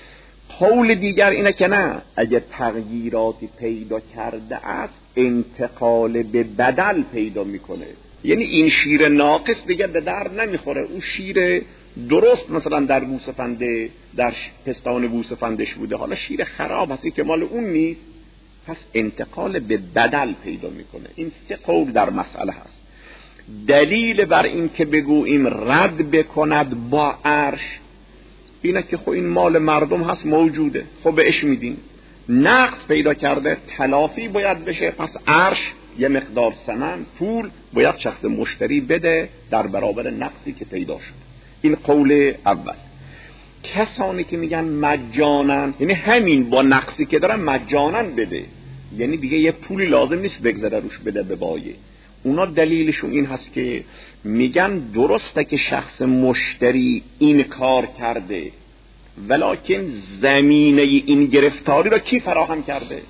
قول دیگر اینه که نه، اگه تغییراتی پیدا کرده است انتقال به بدل پیدا میکنه، یعنی این شیر ناقص دیگه به درد نمیخوره، اون شیر درست مثلا در گوسفنده در پستان گوسفندش بوده، حالا شیر خراب هستی که مال اون نیست، پس انتقال به بدل پیدا میکنه. این سه قول در مسئله هست. دلیل بر این که بگوییم رد بکند با عرش اینه که خب این مال مردم هست موجوده، خب بهش میدین. نقص پیدا کرده تلافی باید بشه، پس عرش یه مقدار ثمن پول باید شخص مشتری بده در برابر نقصی که پیدا شد. این قول اول. کسانی که میگن مجانن، یعنی همین با نقصی که دارن مجانن بده، یعنی دیگه یه پولی لازم نیست بگذره روش بده به بایه، اونا دلیلشون این هست که میگن درسته که شخص مشتری این کار کرده ولکن زمینه این گرفتاری را کی فراهم کرده؟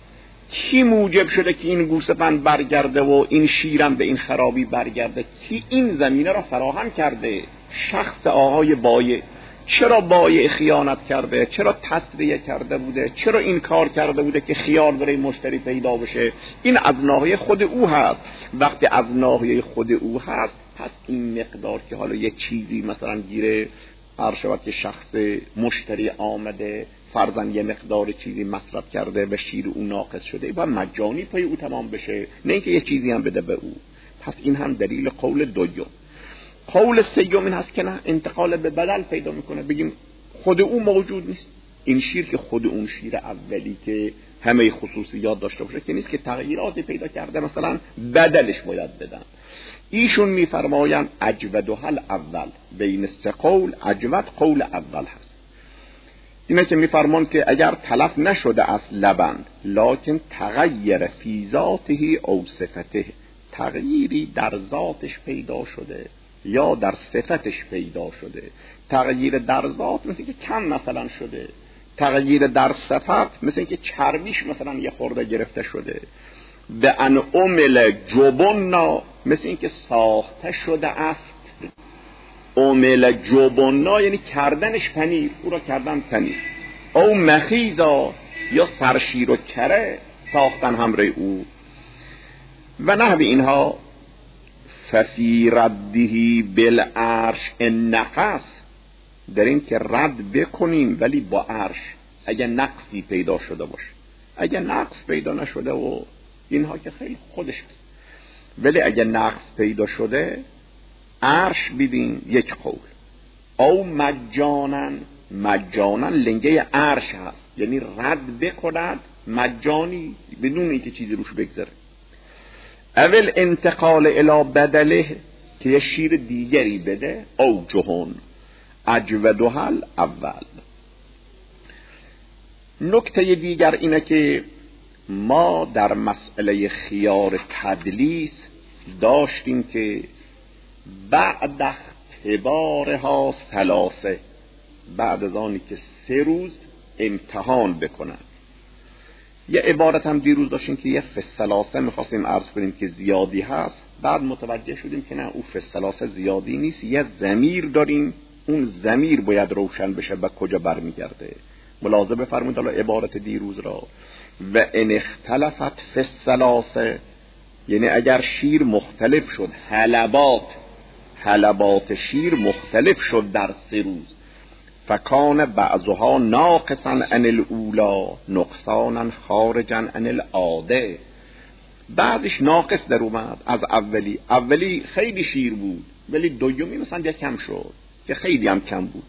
کی موجب شده که این گوسفند برگرده و این شیرم به این خرابی برگرده؟ کی این زمینه را فراهم کرده؟ شخص آقای بایع. چرا بایع خیانت کرده؟ چرا تسریه کرده بوده؟ چرا این کار کرده بوده که خیار برای مشتری پیدا بشه؟ این از ناحیه خود او هست. وقتی از ناحیه خود او هست پس این مقدار که حالا یه چیزی مثلا گیره عرشبت که شخص مشتری آمده فرضاً یه مقدار چیزی مصرف کرده و شیر او ناقص شده و مجانی پای او تمام بشه، نه اینکه یه چیزی هم بده به او. پس این هم دلیل قول دوم. قول سیوم این هست که نه، انتقال به بدل پیدا میکنه، بگیم خود او موجود نیست، این شیر که خود اون شیر اولی که همه خصوصیات داشته باشه که نیست، که تغییراتی پیدا کرده مثلا بدلش باید بدن. ایشون میفرمایند اجود و حل اول، بین سه قول اجود قول اول هست. اینه که میفرمان که اگر تلف نشده از لبن لکن تغییر فی ذاته او صفته، تغییری در ذاتش پیدا شده یا در صفتش پیدا شده. تغییر در ذات مثل که کم مثلا شده، تغییر در صفت مثل که چربیش مثلا یه خورده گرفته شده. به ان عمل جبنا، مثل این که ساخته شده است. عمل جبنا یعنی کردنش پنیر، او را کردن پنیر. او مخیزا، یا سرشیر و کره ساختن همراه او. و نحو اینها. ففی ردهی بالعرش النقص، در این که رد بکنیم ولی با عرش، اگه نقصی پیدا شده باشه. اگه نقص پیدا نشده و اینها که خیلی خودش هست، ولی اگه نقص پیدا شده عرش ببین یک قول. او مجانن، مجانن لنگه عرش هست، یعنی رد بکند مجانی بدون اینکه چیزی روش بگذره. اول انتقال الی بدله، که یه شیر دیگری بده. او جهون اجودها الاول. نکته دیگر اینه که ما در مسئله خیار تدلیس داشتیم که بعد اختبارها ثلاثه، بعد از آنی که سه روز امتحان بکنن. یه عبارت هم دیروز داشتیم که یه فسلاسه میخواستیم عرض کنیم که زیادی هست، بعد متوجه شدیم که نه، اون فسلاسه زیادی نیست، یه ضمیر داریم، اون ضمیر باید روشن بشه و کجا برمیگرده. ملاحظه بفرمایید حالا عبارت دیروز را. و ان اختلفت فسلاسه، یعنی اگر شیر مختلف شد، حلبات حلبات شیر مختلف شد در سه روز، فکان بعضها ناقصا عن الاولا نقصانا خارجا عن العاده، بعضش ناقص در اومد از اولی. اولی خیلی شیر بود ولی دومی مثلا یک کم شد که خیلی هم کم بود.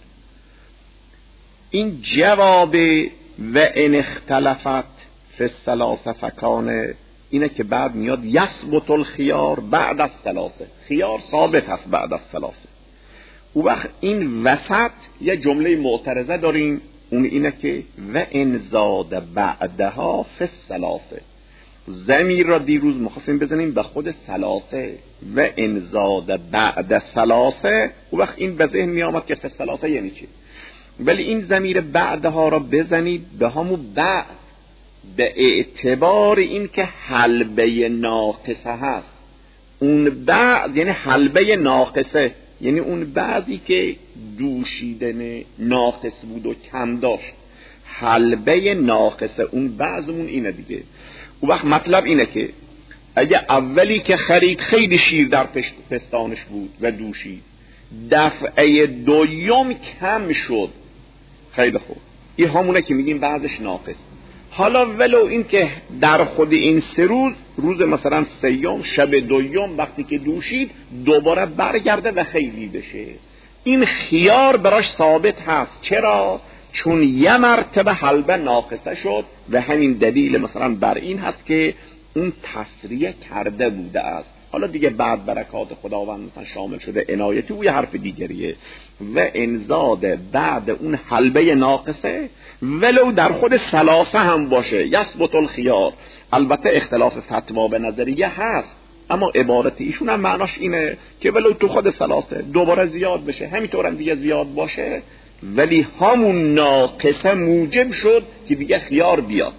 این جواب و ان اختلفت فی الثلاثه فکان اینه که بعد میاد یثبت الخیار بعد از ثلاثه، خیار ثابت هست بعد از ثلاثه. او وقت این وسط یه جمله معترضه داریم، اون اینه که و ان زاد بعدها فی الثلاثه، ضمیر را دیروز می‌خواستیم بزنیم به خود ثلاثه، و ان زاد بعد ثلاثه، او وقت این به ذهن میامد که فی الثلاثه یعنی چی، ولی این ضمیر بعدها را بزنید به همون بعد، به اعتبار این که حلبه ناقصه هست. اون بعد یعنی حلبه ناقصه، یعنی اون بعضی که دوشیدن ناقص بود و کم داشت، حلبه ناقصه، اون بعضمون اینه دیگه. اون وقت مطلب اینه که اگه اولی که خرید خیلی شیر در پستانش بود و دوشید، دفعه دوم کم شد، خیلی خوب، این همونه که میگیم بعضش ناقص. حالا ولو این که در خود این سه روز، روز مثلا سیوم شب دوم وقتی که دوشید دوباره برگرده و خیلی بشه، این خیار براش ثابت هست. چرا؟ چون یه مرتبه حلبه ناقصه شد و همین دلیل مثلا بر این هست که اون تسریه کرده بوده است. حالا دیگه بعد برکات خداوند مثلا شامل شده عنایتی و یه حرف دیگریه. و انزاد بعد اون حلبه ناقصه ولو در خود ثلاثه هم باشه یثبت الخیار. البته اختلاف فتوا به نظریه هست، اما عبارت ایشون هم معناش اینه که ولو تو خود ثلاثه دوباره زیاد بشه، همینطور هم دیگه زیاد باشه، ولی همون ناقصه موجب شد که دیگه خیار بیاد.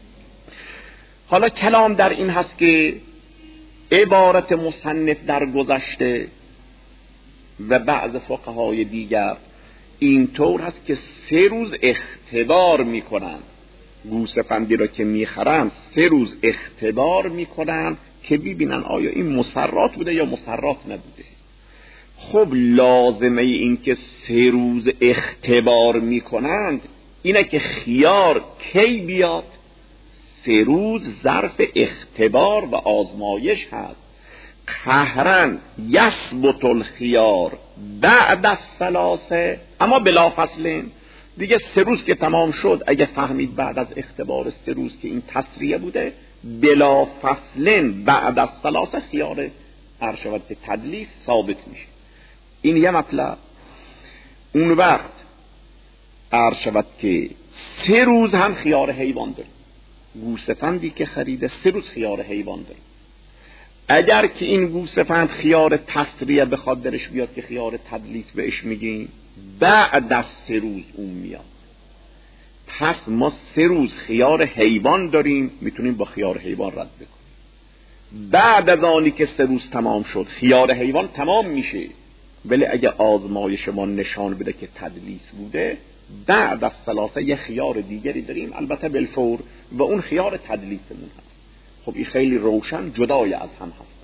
حالا کلام در این هست که عبارت مصنف در گذشته و بعض فقهای دیگر اینطور هست که سه روز اختبار میکنن، گوسفندی را که میخرن سه روز اختبار میکنن که ببینن آیا این مسرات بوده یا مسرات نبوده. خب لازمه این که سه روز اختبار میکنند اینه که خیار کی بیاد؟ سه روز ظرف اختبار و آزمایش هست. قهرن یثبت الخیار بعد از ثلاثه، اما بلا فصلین. دیگه سه روز که تمام شد، اگه فهمید بعد از اختبار سه روز که این تسریه بوده، بلا فصلین بعد از ثلاثه خیار ارشود که تدلیس ثابت میشه. این یه مطلب. اون وقت ارشود که سه روز هم خیار حیوان داره، گوسفندی که خریده سه روز خیار حیوان داره. اگر که این گوسفند خیار تسریه بخواد درش بیاد که خیار تدلیس بهش میگیم، بعد از سه روز اون میاد. پس ما سه روز خیار حیوان داریم، میتونیم با خیار حیوان رد بکنیم. بعد از آنی که سه روز تمام شد خیار حیوان تمام میشه، ولی اگه آزمایش ما نشان بده که تدلیس بوده، بعد از ثلاثه یه خیار دیگری داریم، البته بالفور، و اون خیار تدلیسمون هست. خب این خیلی روشن جدای از هم هست.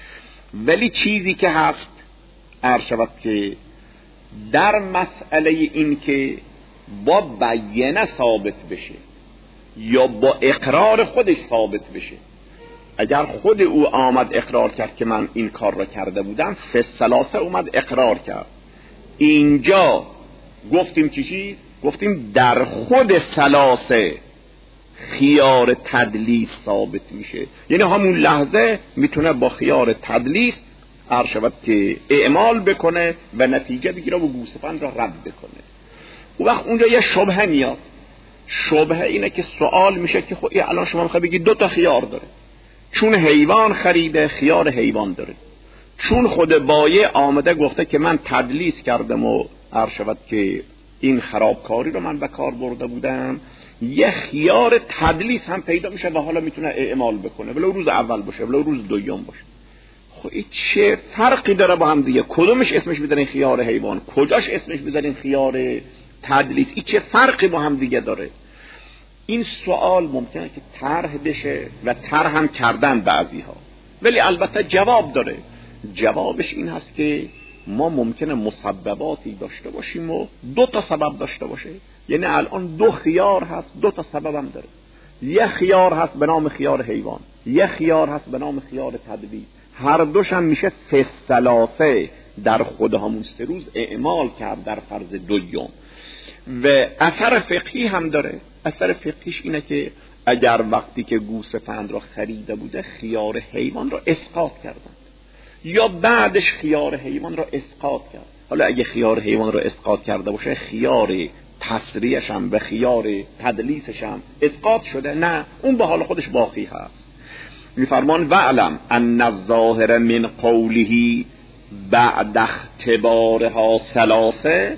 ولی چیزی که هست عرض شود که در مسئله این که با بیانه ثابت بشه یا با اقرار خودش ثابت بشه، اگر خود او آمد اقرار کرد که من این کار را کرده بودم، فسلاسه اومد اقرار کرد، اینجا گفتیم چی چیز؟ گفتیم در خود سلاسه خیار تدلیس ثابت میشه، یعنی همون لحظه میتونه با خیار تدلیس عرض شود که اعمال بکنه و نتیجه بگیره و گوسفند را رد بکنه. و وقت اونجا یه شبهه میاد. شبهه اینه که سوال میشه که خب الان شما میخوای بگی دو تا خیار داره، چون حیوان خریده خیار حیوان داره، چون خود بایع آمده گفته که من تدلیس کردم و عرض شود که این خرابکاری رو من به کار برده بودم، یه خیار تدلیس هم پیدا میشه و حالا میتونه اعمال بکنه، ولو روز اول باشه ولو روز دوم باشه. خب این چه فرقی داره با هم دیگه؟ کدومش اسمش بذارین خیار حیوان، کجاش اسمش بذارین خیار تدلیس؟ این چه فرقی با هم دیگه داره؟ این سوال ممکنه که طرح بشه و طرح هم کردن بعضی ها، ولی البته جواب داره. جوابش این هست که ما ممکنه مسبباتی داشته باشیم و دو تا سبب داشته باشه، یعنی الان دو خیار هست، دو تا سبب هم داره. یه خیار هست به نام خیار حیوان، یه خیار هست به نام خیار تدلیس، هر دوش هم میشه فسلاسه در خود همون سه روز اعمال کرد در فرض دوم. و اثر فقهی هم داره. اثر فقهیش اینه که اگر وقتی که گوسفند را خریده بوده خیار حیوان را اسقاط کردن یا بعدش خیار حیوان را اسقاط کرد، حالا اگه خیار حیوان را اسقاط کرده باشه خیار تسریعش هم به خیار تدلیسش هم اسقاط شده؟ نه، اون به حال خودش باقی هست. میفرمان وعلم ان الظاهر من قوله بعد اختبارها ثلاثه،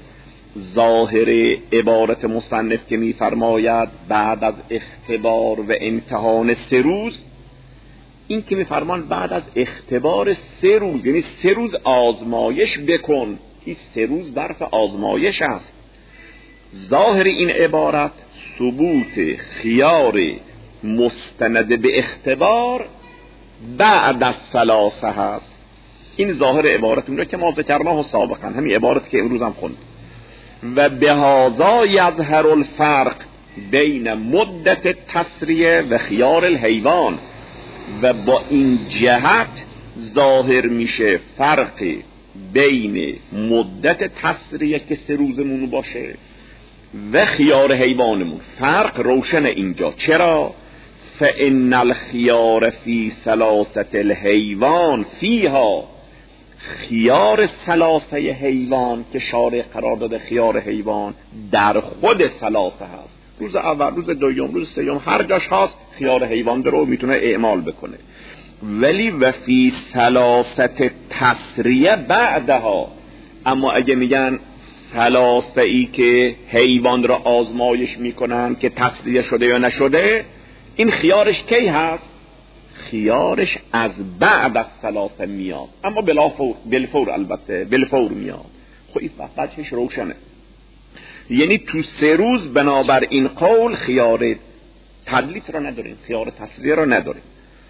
ظاهر عبارت مصنف که میفرماید بعد از اختبار و امتحان سه روز، این که میفرمان بعد از اختبار سه روز یعنی سه روز آزمایش بکن، این سه روز ظرف آزمایش است. ظاهر این عبارت ثبوت خیار مستند به اختبار بعد از ثلاثه هست. این ظاهر عبارت اون رو که ما ذکرناه سابقا، همین عبارت که امروز هم خوند. و به هذا یظهر الفرق بین مدت تسریه و خیار الحیوان، و با این جهت ظاهر میشه فرق بین مدت تسریه که سه روزمون باشه و خیار حیوانمون. فرق روشن اینجا. چرا؟ فإن الخيار في ثلاثة الحيوان فيها، خیار ثلاثه حیوان که شارع قرار داده خیار حیوان در خود ثلاثه هست، روز اول، روز دوم، روز سوم، هر جاش هست خیار حیوان داره و میتونه اعمال بکنه. ولی و فی ثلاثه تسریه بعدها، اما اگه میگن ثلاثه ای که حیوان را آزمایش میکنن که تسریه شده یا نشده، این خیارش کی هست؟ خیارش از بعد از ثلاثه میاد، اما بلافور، بالفور، البته بالفور میاد. خب این بحثش روشنه، یعنی تو سه روز بنابر این قول خیار تدلیس را نداریم، خیار تسریه را نداریم.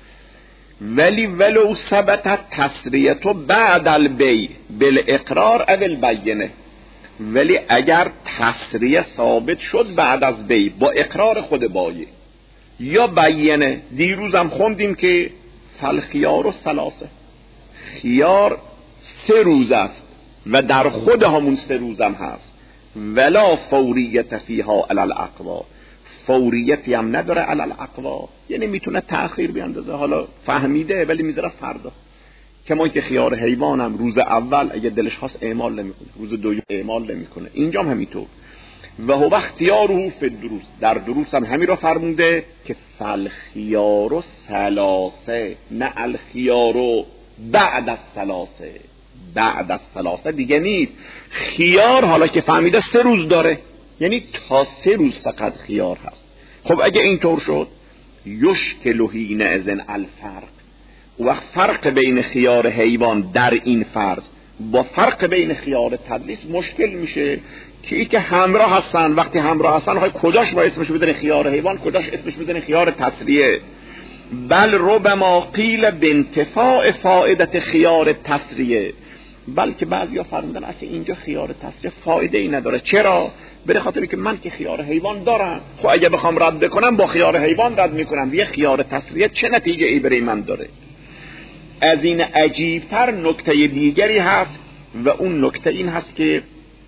ولی ولو ثبت تسریه تو بعد البیع بالاقرار او البینه، ولی اگر تسریه ثابت شد بعد از بیع با اقرار خود بایع یا بیانه، دیروز هم خوندیم که فالخیار و ثلاثه، خیار سه روز است و در خود همون سه روز هم هست. ولا فوریت فیها علی الاقوا، فوریتی هم نداره علی الاقوا، یعنی میتونه تأخیر بیاندازه، حالا فهمیده ولی میذاره فردا. کما که خیار حیوان هم روز اول اگه دلش خواست اعمال نمیکنه، روز دوم اعمال نمیکنه، اینجا هم همینطور. و هو اختیاره فی الدروس، در دروس هم همین را فرموده که فالخیار و ثلاثه، نه الخیار بعد از ثلاثه. بعد از ثلاثه دیگه نیست، خیار حالا که فهمیده سه روز داره، یعنی تا سه روز فقط خیار هست. خب اگه اینطور شد یشکل حینئذ الفرق، وقت فرق بین خیار حیوان در این فرض با فرق بین خیار تدلیس مشکل میشه که ای که همراه هستن، وقتی همراه هستن های کجاش با اسمش بدن خیار حیوان، کجاش اسمش بدن خیار تسریه. بل ربما قیل بانتفاع فائدت خیار تسریه، بلکه بعضیا فرمودن اصلا اینجا خیار تسریه فایده ای نداره. چرا؟ به خاطر که من که خیار حیوان دارم، خب اگه بخوام رد کنم با خیار حیوان رد میکنم، یه خیار تسریه چه نتیجه ای برای من داره؟ از این عجیبتر نکته دیگری هست و اون نکته این هست که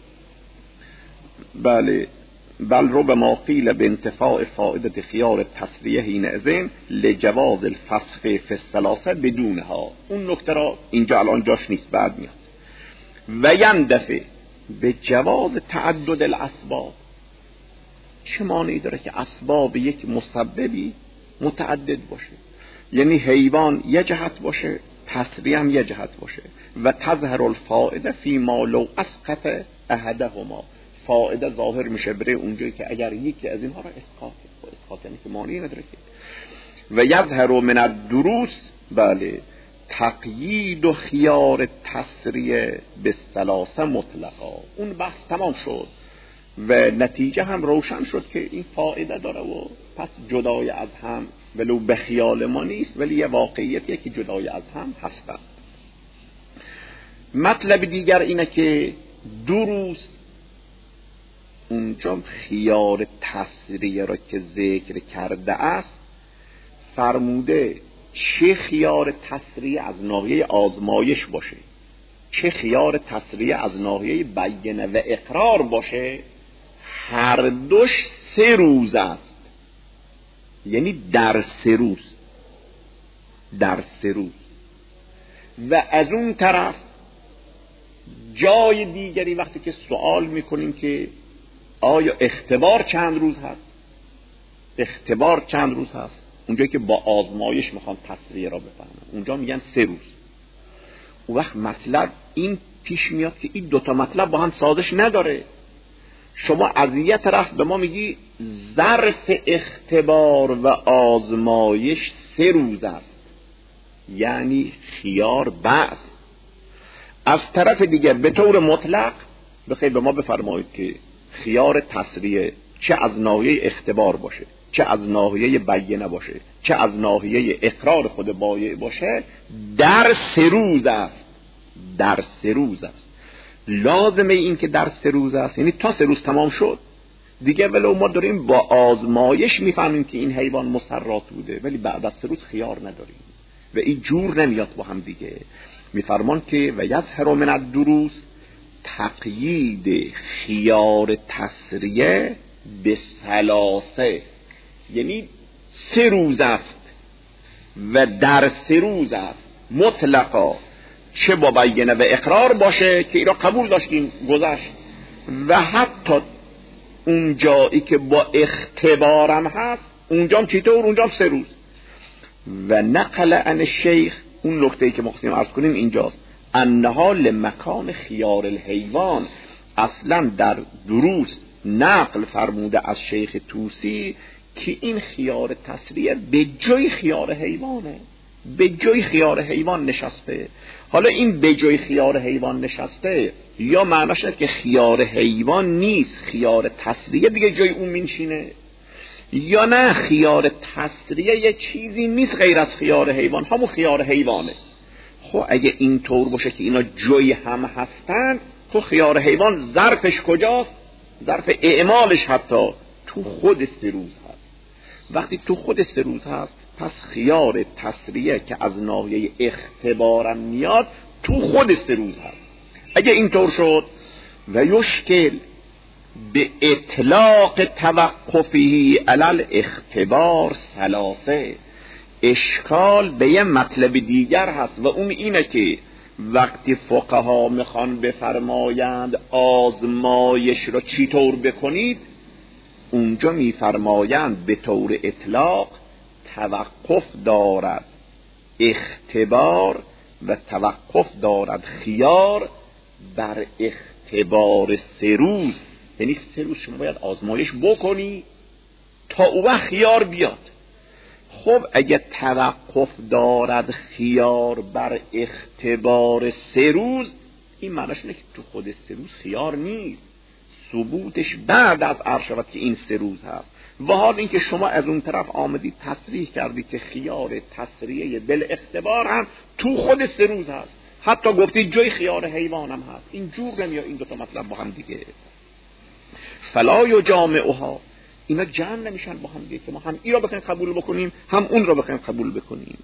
بله بل ربما قیل بانتفاع فائدت خیار تسریه حینئذ لجواز الفسخ فی الثلاثه بدونها. اون نکته را اینجا الان جاش نیست، بعد میاد. و یندفع به جواز تعدد الاسباب. چه معنی داره که اسباب یک مسببی متعدد باشه؟ یعنی حیوان یه جهت باشه، تسریه هم یه جهت باشه. و تظهر الفائده فی ما لو اسقط احدهما، فائده ظاهر میشه برای اونجایی که اگر یکی از اینها را اسقاط کنه. اسقاط یعنی که معنی نداره که. و یظهر من الدروس بله تقیید و خیار تسریه به ثلاثه مطلقا. اون بحث تمام شد و نتیجه هم روشن شد که این فائده داره و پس جدای از هم ولو به خیال ما نیست، ولی یه واقعیتیه که جدای از هم هستن. مطلب دیگر اینه که دروس اونجا خیار تسریه را که ذکر کرده است فرموده چه خیار تسریه از ناحیه آزمایش باشه، چه خیار تسریه از ناحیه بیانه و اقرار باشه، هر دوش سه روز است. یعنی در سه روز، در سه روز. و از اون طرف جای دیگری وقتی که سوال میکنیم که آیا اختبار چند روز هست، اختبار چند روز هست، اونجایی که با آزمایش میخوان تسریه را بفهمن اونجا میگن سه روز. اون وقت مطلب این پیش میاد که این دوتا مطلب با هم سازش نداره. شما از یه طرف به ما میگی ظرف اختبار و آزمایش سه روز است، یعنی خیار بعد. از طرف دیگه به طور مطلق بخیر به ما بفرمایید که خیار تسریه چه از ناحیه اختبار باشه، چه از ناحیه بیانه باشه، چه از ناحیه اقرار خود بایع باشه، در سه روز است. در سه روز است. لازمه این که در سه روز است، یعنی تا سه روز تمام شد دیگه ولو ما داریم با آزمایش میفهمیم که این حیوان مسرات بوده، ولی بعد از سه روز خیار نداریم و این جور نمیاد با هم دیگه. میفرمان که و یظهر من الدروس تقیید خیار تسریه به ثلاثه، یعنی سه روز است و در سه روز است مطلقا، چه با بیانه و اقرار باشه که اینا قبول داشتیم گذشت، و حتی اون جایی که با اختبارم هست اونجام چطور؟ اونجام سه روز. و نقل عن الشیخ، اون نکته‌ای که ما خواستیم عرض کنیم اینجاست، انها لمکان خیار الحیوان، اصلا در دروس نقل فرموده از شیخ توسی که این خیار تسریه به جای خیار حیوانه، به جای خیار حیوان نشسته. حالا این به جای خیار حیوان نشسته یا معناش اینه که خیار حیوان نیست، خیار تسریه دیگه جای اون مینشینه، یا نه خیار تسریه یه چیزی نیست غیر از خیار حیوان، همون خیار حیوانه. خب اگه این طور باشه که اینا جای هم هستن، تو خیار حیوان ظرفش کجاست؟ ظرف اعمالش حتی تو خود سه روز هست. وقتی تو خود سه روز هست پس خیار تسریه که از ناحیه اختبارم میاد تو خود سه روز هست. اگه این طور شد و یشکل به اطلاق توقفی علل اختبار ثلاثه، اشکال به یه مطلب دیگر هست و اون اینه که وقتی فقها میخوان بفرمایند آزمایش رو چی طور بکنید، اونجا میفرمایند به طور اطلاق توقف دارد اختبار و توقف دارد خیار بر اختبار سه روز. یعنی سه روز شما باید آزمایش بکنی تا او خیار بیاد. خب اگه توقف دارد خیار بر اختبار سه روز، این معنیش اینه که تو خود سه روز خیار نیست، ثبوتش بعد از عرض شود که این سه روز هست. و حال اینکه شما از اون طرف آمدی تصریح کردی که خیار تسریه بل اختبار هم تو خود سه روز هست، حتی گفتی جای خیار حیوان هم هست. این جور نمیاد این دوتا مطلب با هم دیگه. فلا یجامعها، اینا جمع نمیشن با هم دیگه که ما هم این را بخوایم قبول بکنیم هم اون را بخوایم قبول بکنیم.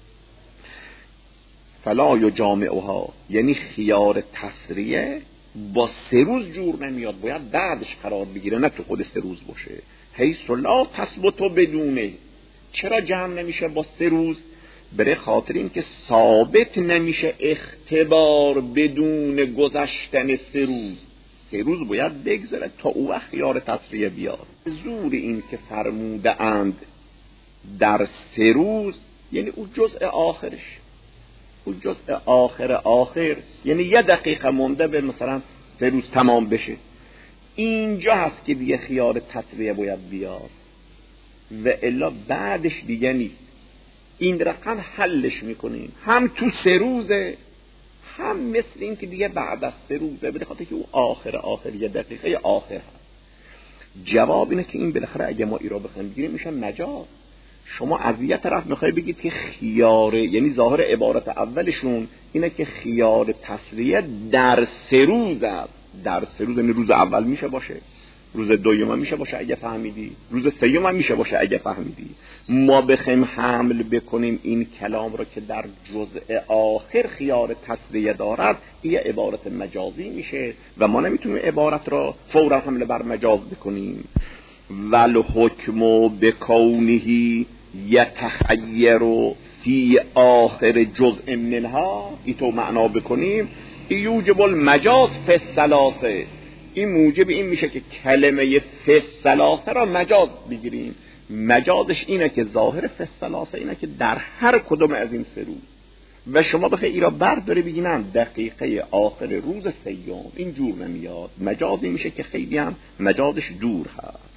فلا یجامعها یعنی خیار تسریه با سه روز جور نمیاد، باید بعدش قرار بگیره، نه تو خود سه روز باشه. حیث لا تثبت بدونه. چرا جمع نمیشه با سه روز؟ برای خاطر این که ثابت نمیشه اختبار بدون گذشتن سه روز. سه روز باید بگذره تا او وقت خیار تسریه بیاد. زور این که فرموده اند در سه روز یعنی او جزء آخرش، او جزء آخر آخر، یعنی یه دقیقه مونده به مثلا سه روز تمام بشه، اینجا هست که دیگه خیار تسریه باید بیاد و الا بعدش دیگه نیست. این رقم حلش میکنیم هم تو سه روزه هم مثل این که دیگه بعد از سه روزه، به خاطر که او آخر آخر یه دقیقه آخر هست. جواب اینه که این بالاخره اگه ما ای را بخوایم بگیریم میشه مجاز. شما از یه طرف میخوای بگید که خیار، یعنی ظاهر عبارت اولشون اینه که خیار تسریه در سه روز است. در سه روز، یعنی روز اول میشه باشه، روز دوم میشه باشه اگه فهمیدی، روز سوم میشه باشه اگه فهمیدی. ما بخوایم حمل بکنیم این کلام را که در جزء آخر خیار تسریه دارد، این عبارت مجازی میشه و ما نمیتونیم عبارت را فورا حمل بر مجاز بکنیم. ول حکم بکونه یتخیر فی آخر جزء منها، این تو معنا بکنیم یوجب المجاز فی الثلاثه، این موجب این میشه که کلمه فی الثلاثه را مجاز بگیریم. مجازش اینه که ظاهر فی الثلاثه اینه که در هر کدوم از این سه روز، و شما بخوای ای را برداری بگینم دقیقه آخر روز سیوم، این جور نمیاد. مجازی میشه که خیلی هم مجازش دور هست.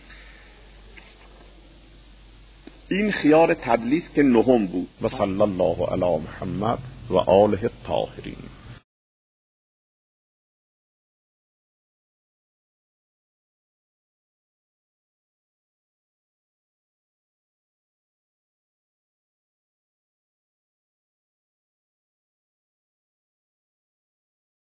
این خیار تدلیس که نهم بود. و صلی الله علی محمد و آله الطاهرین.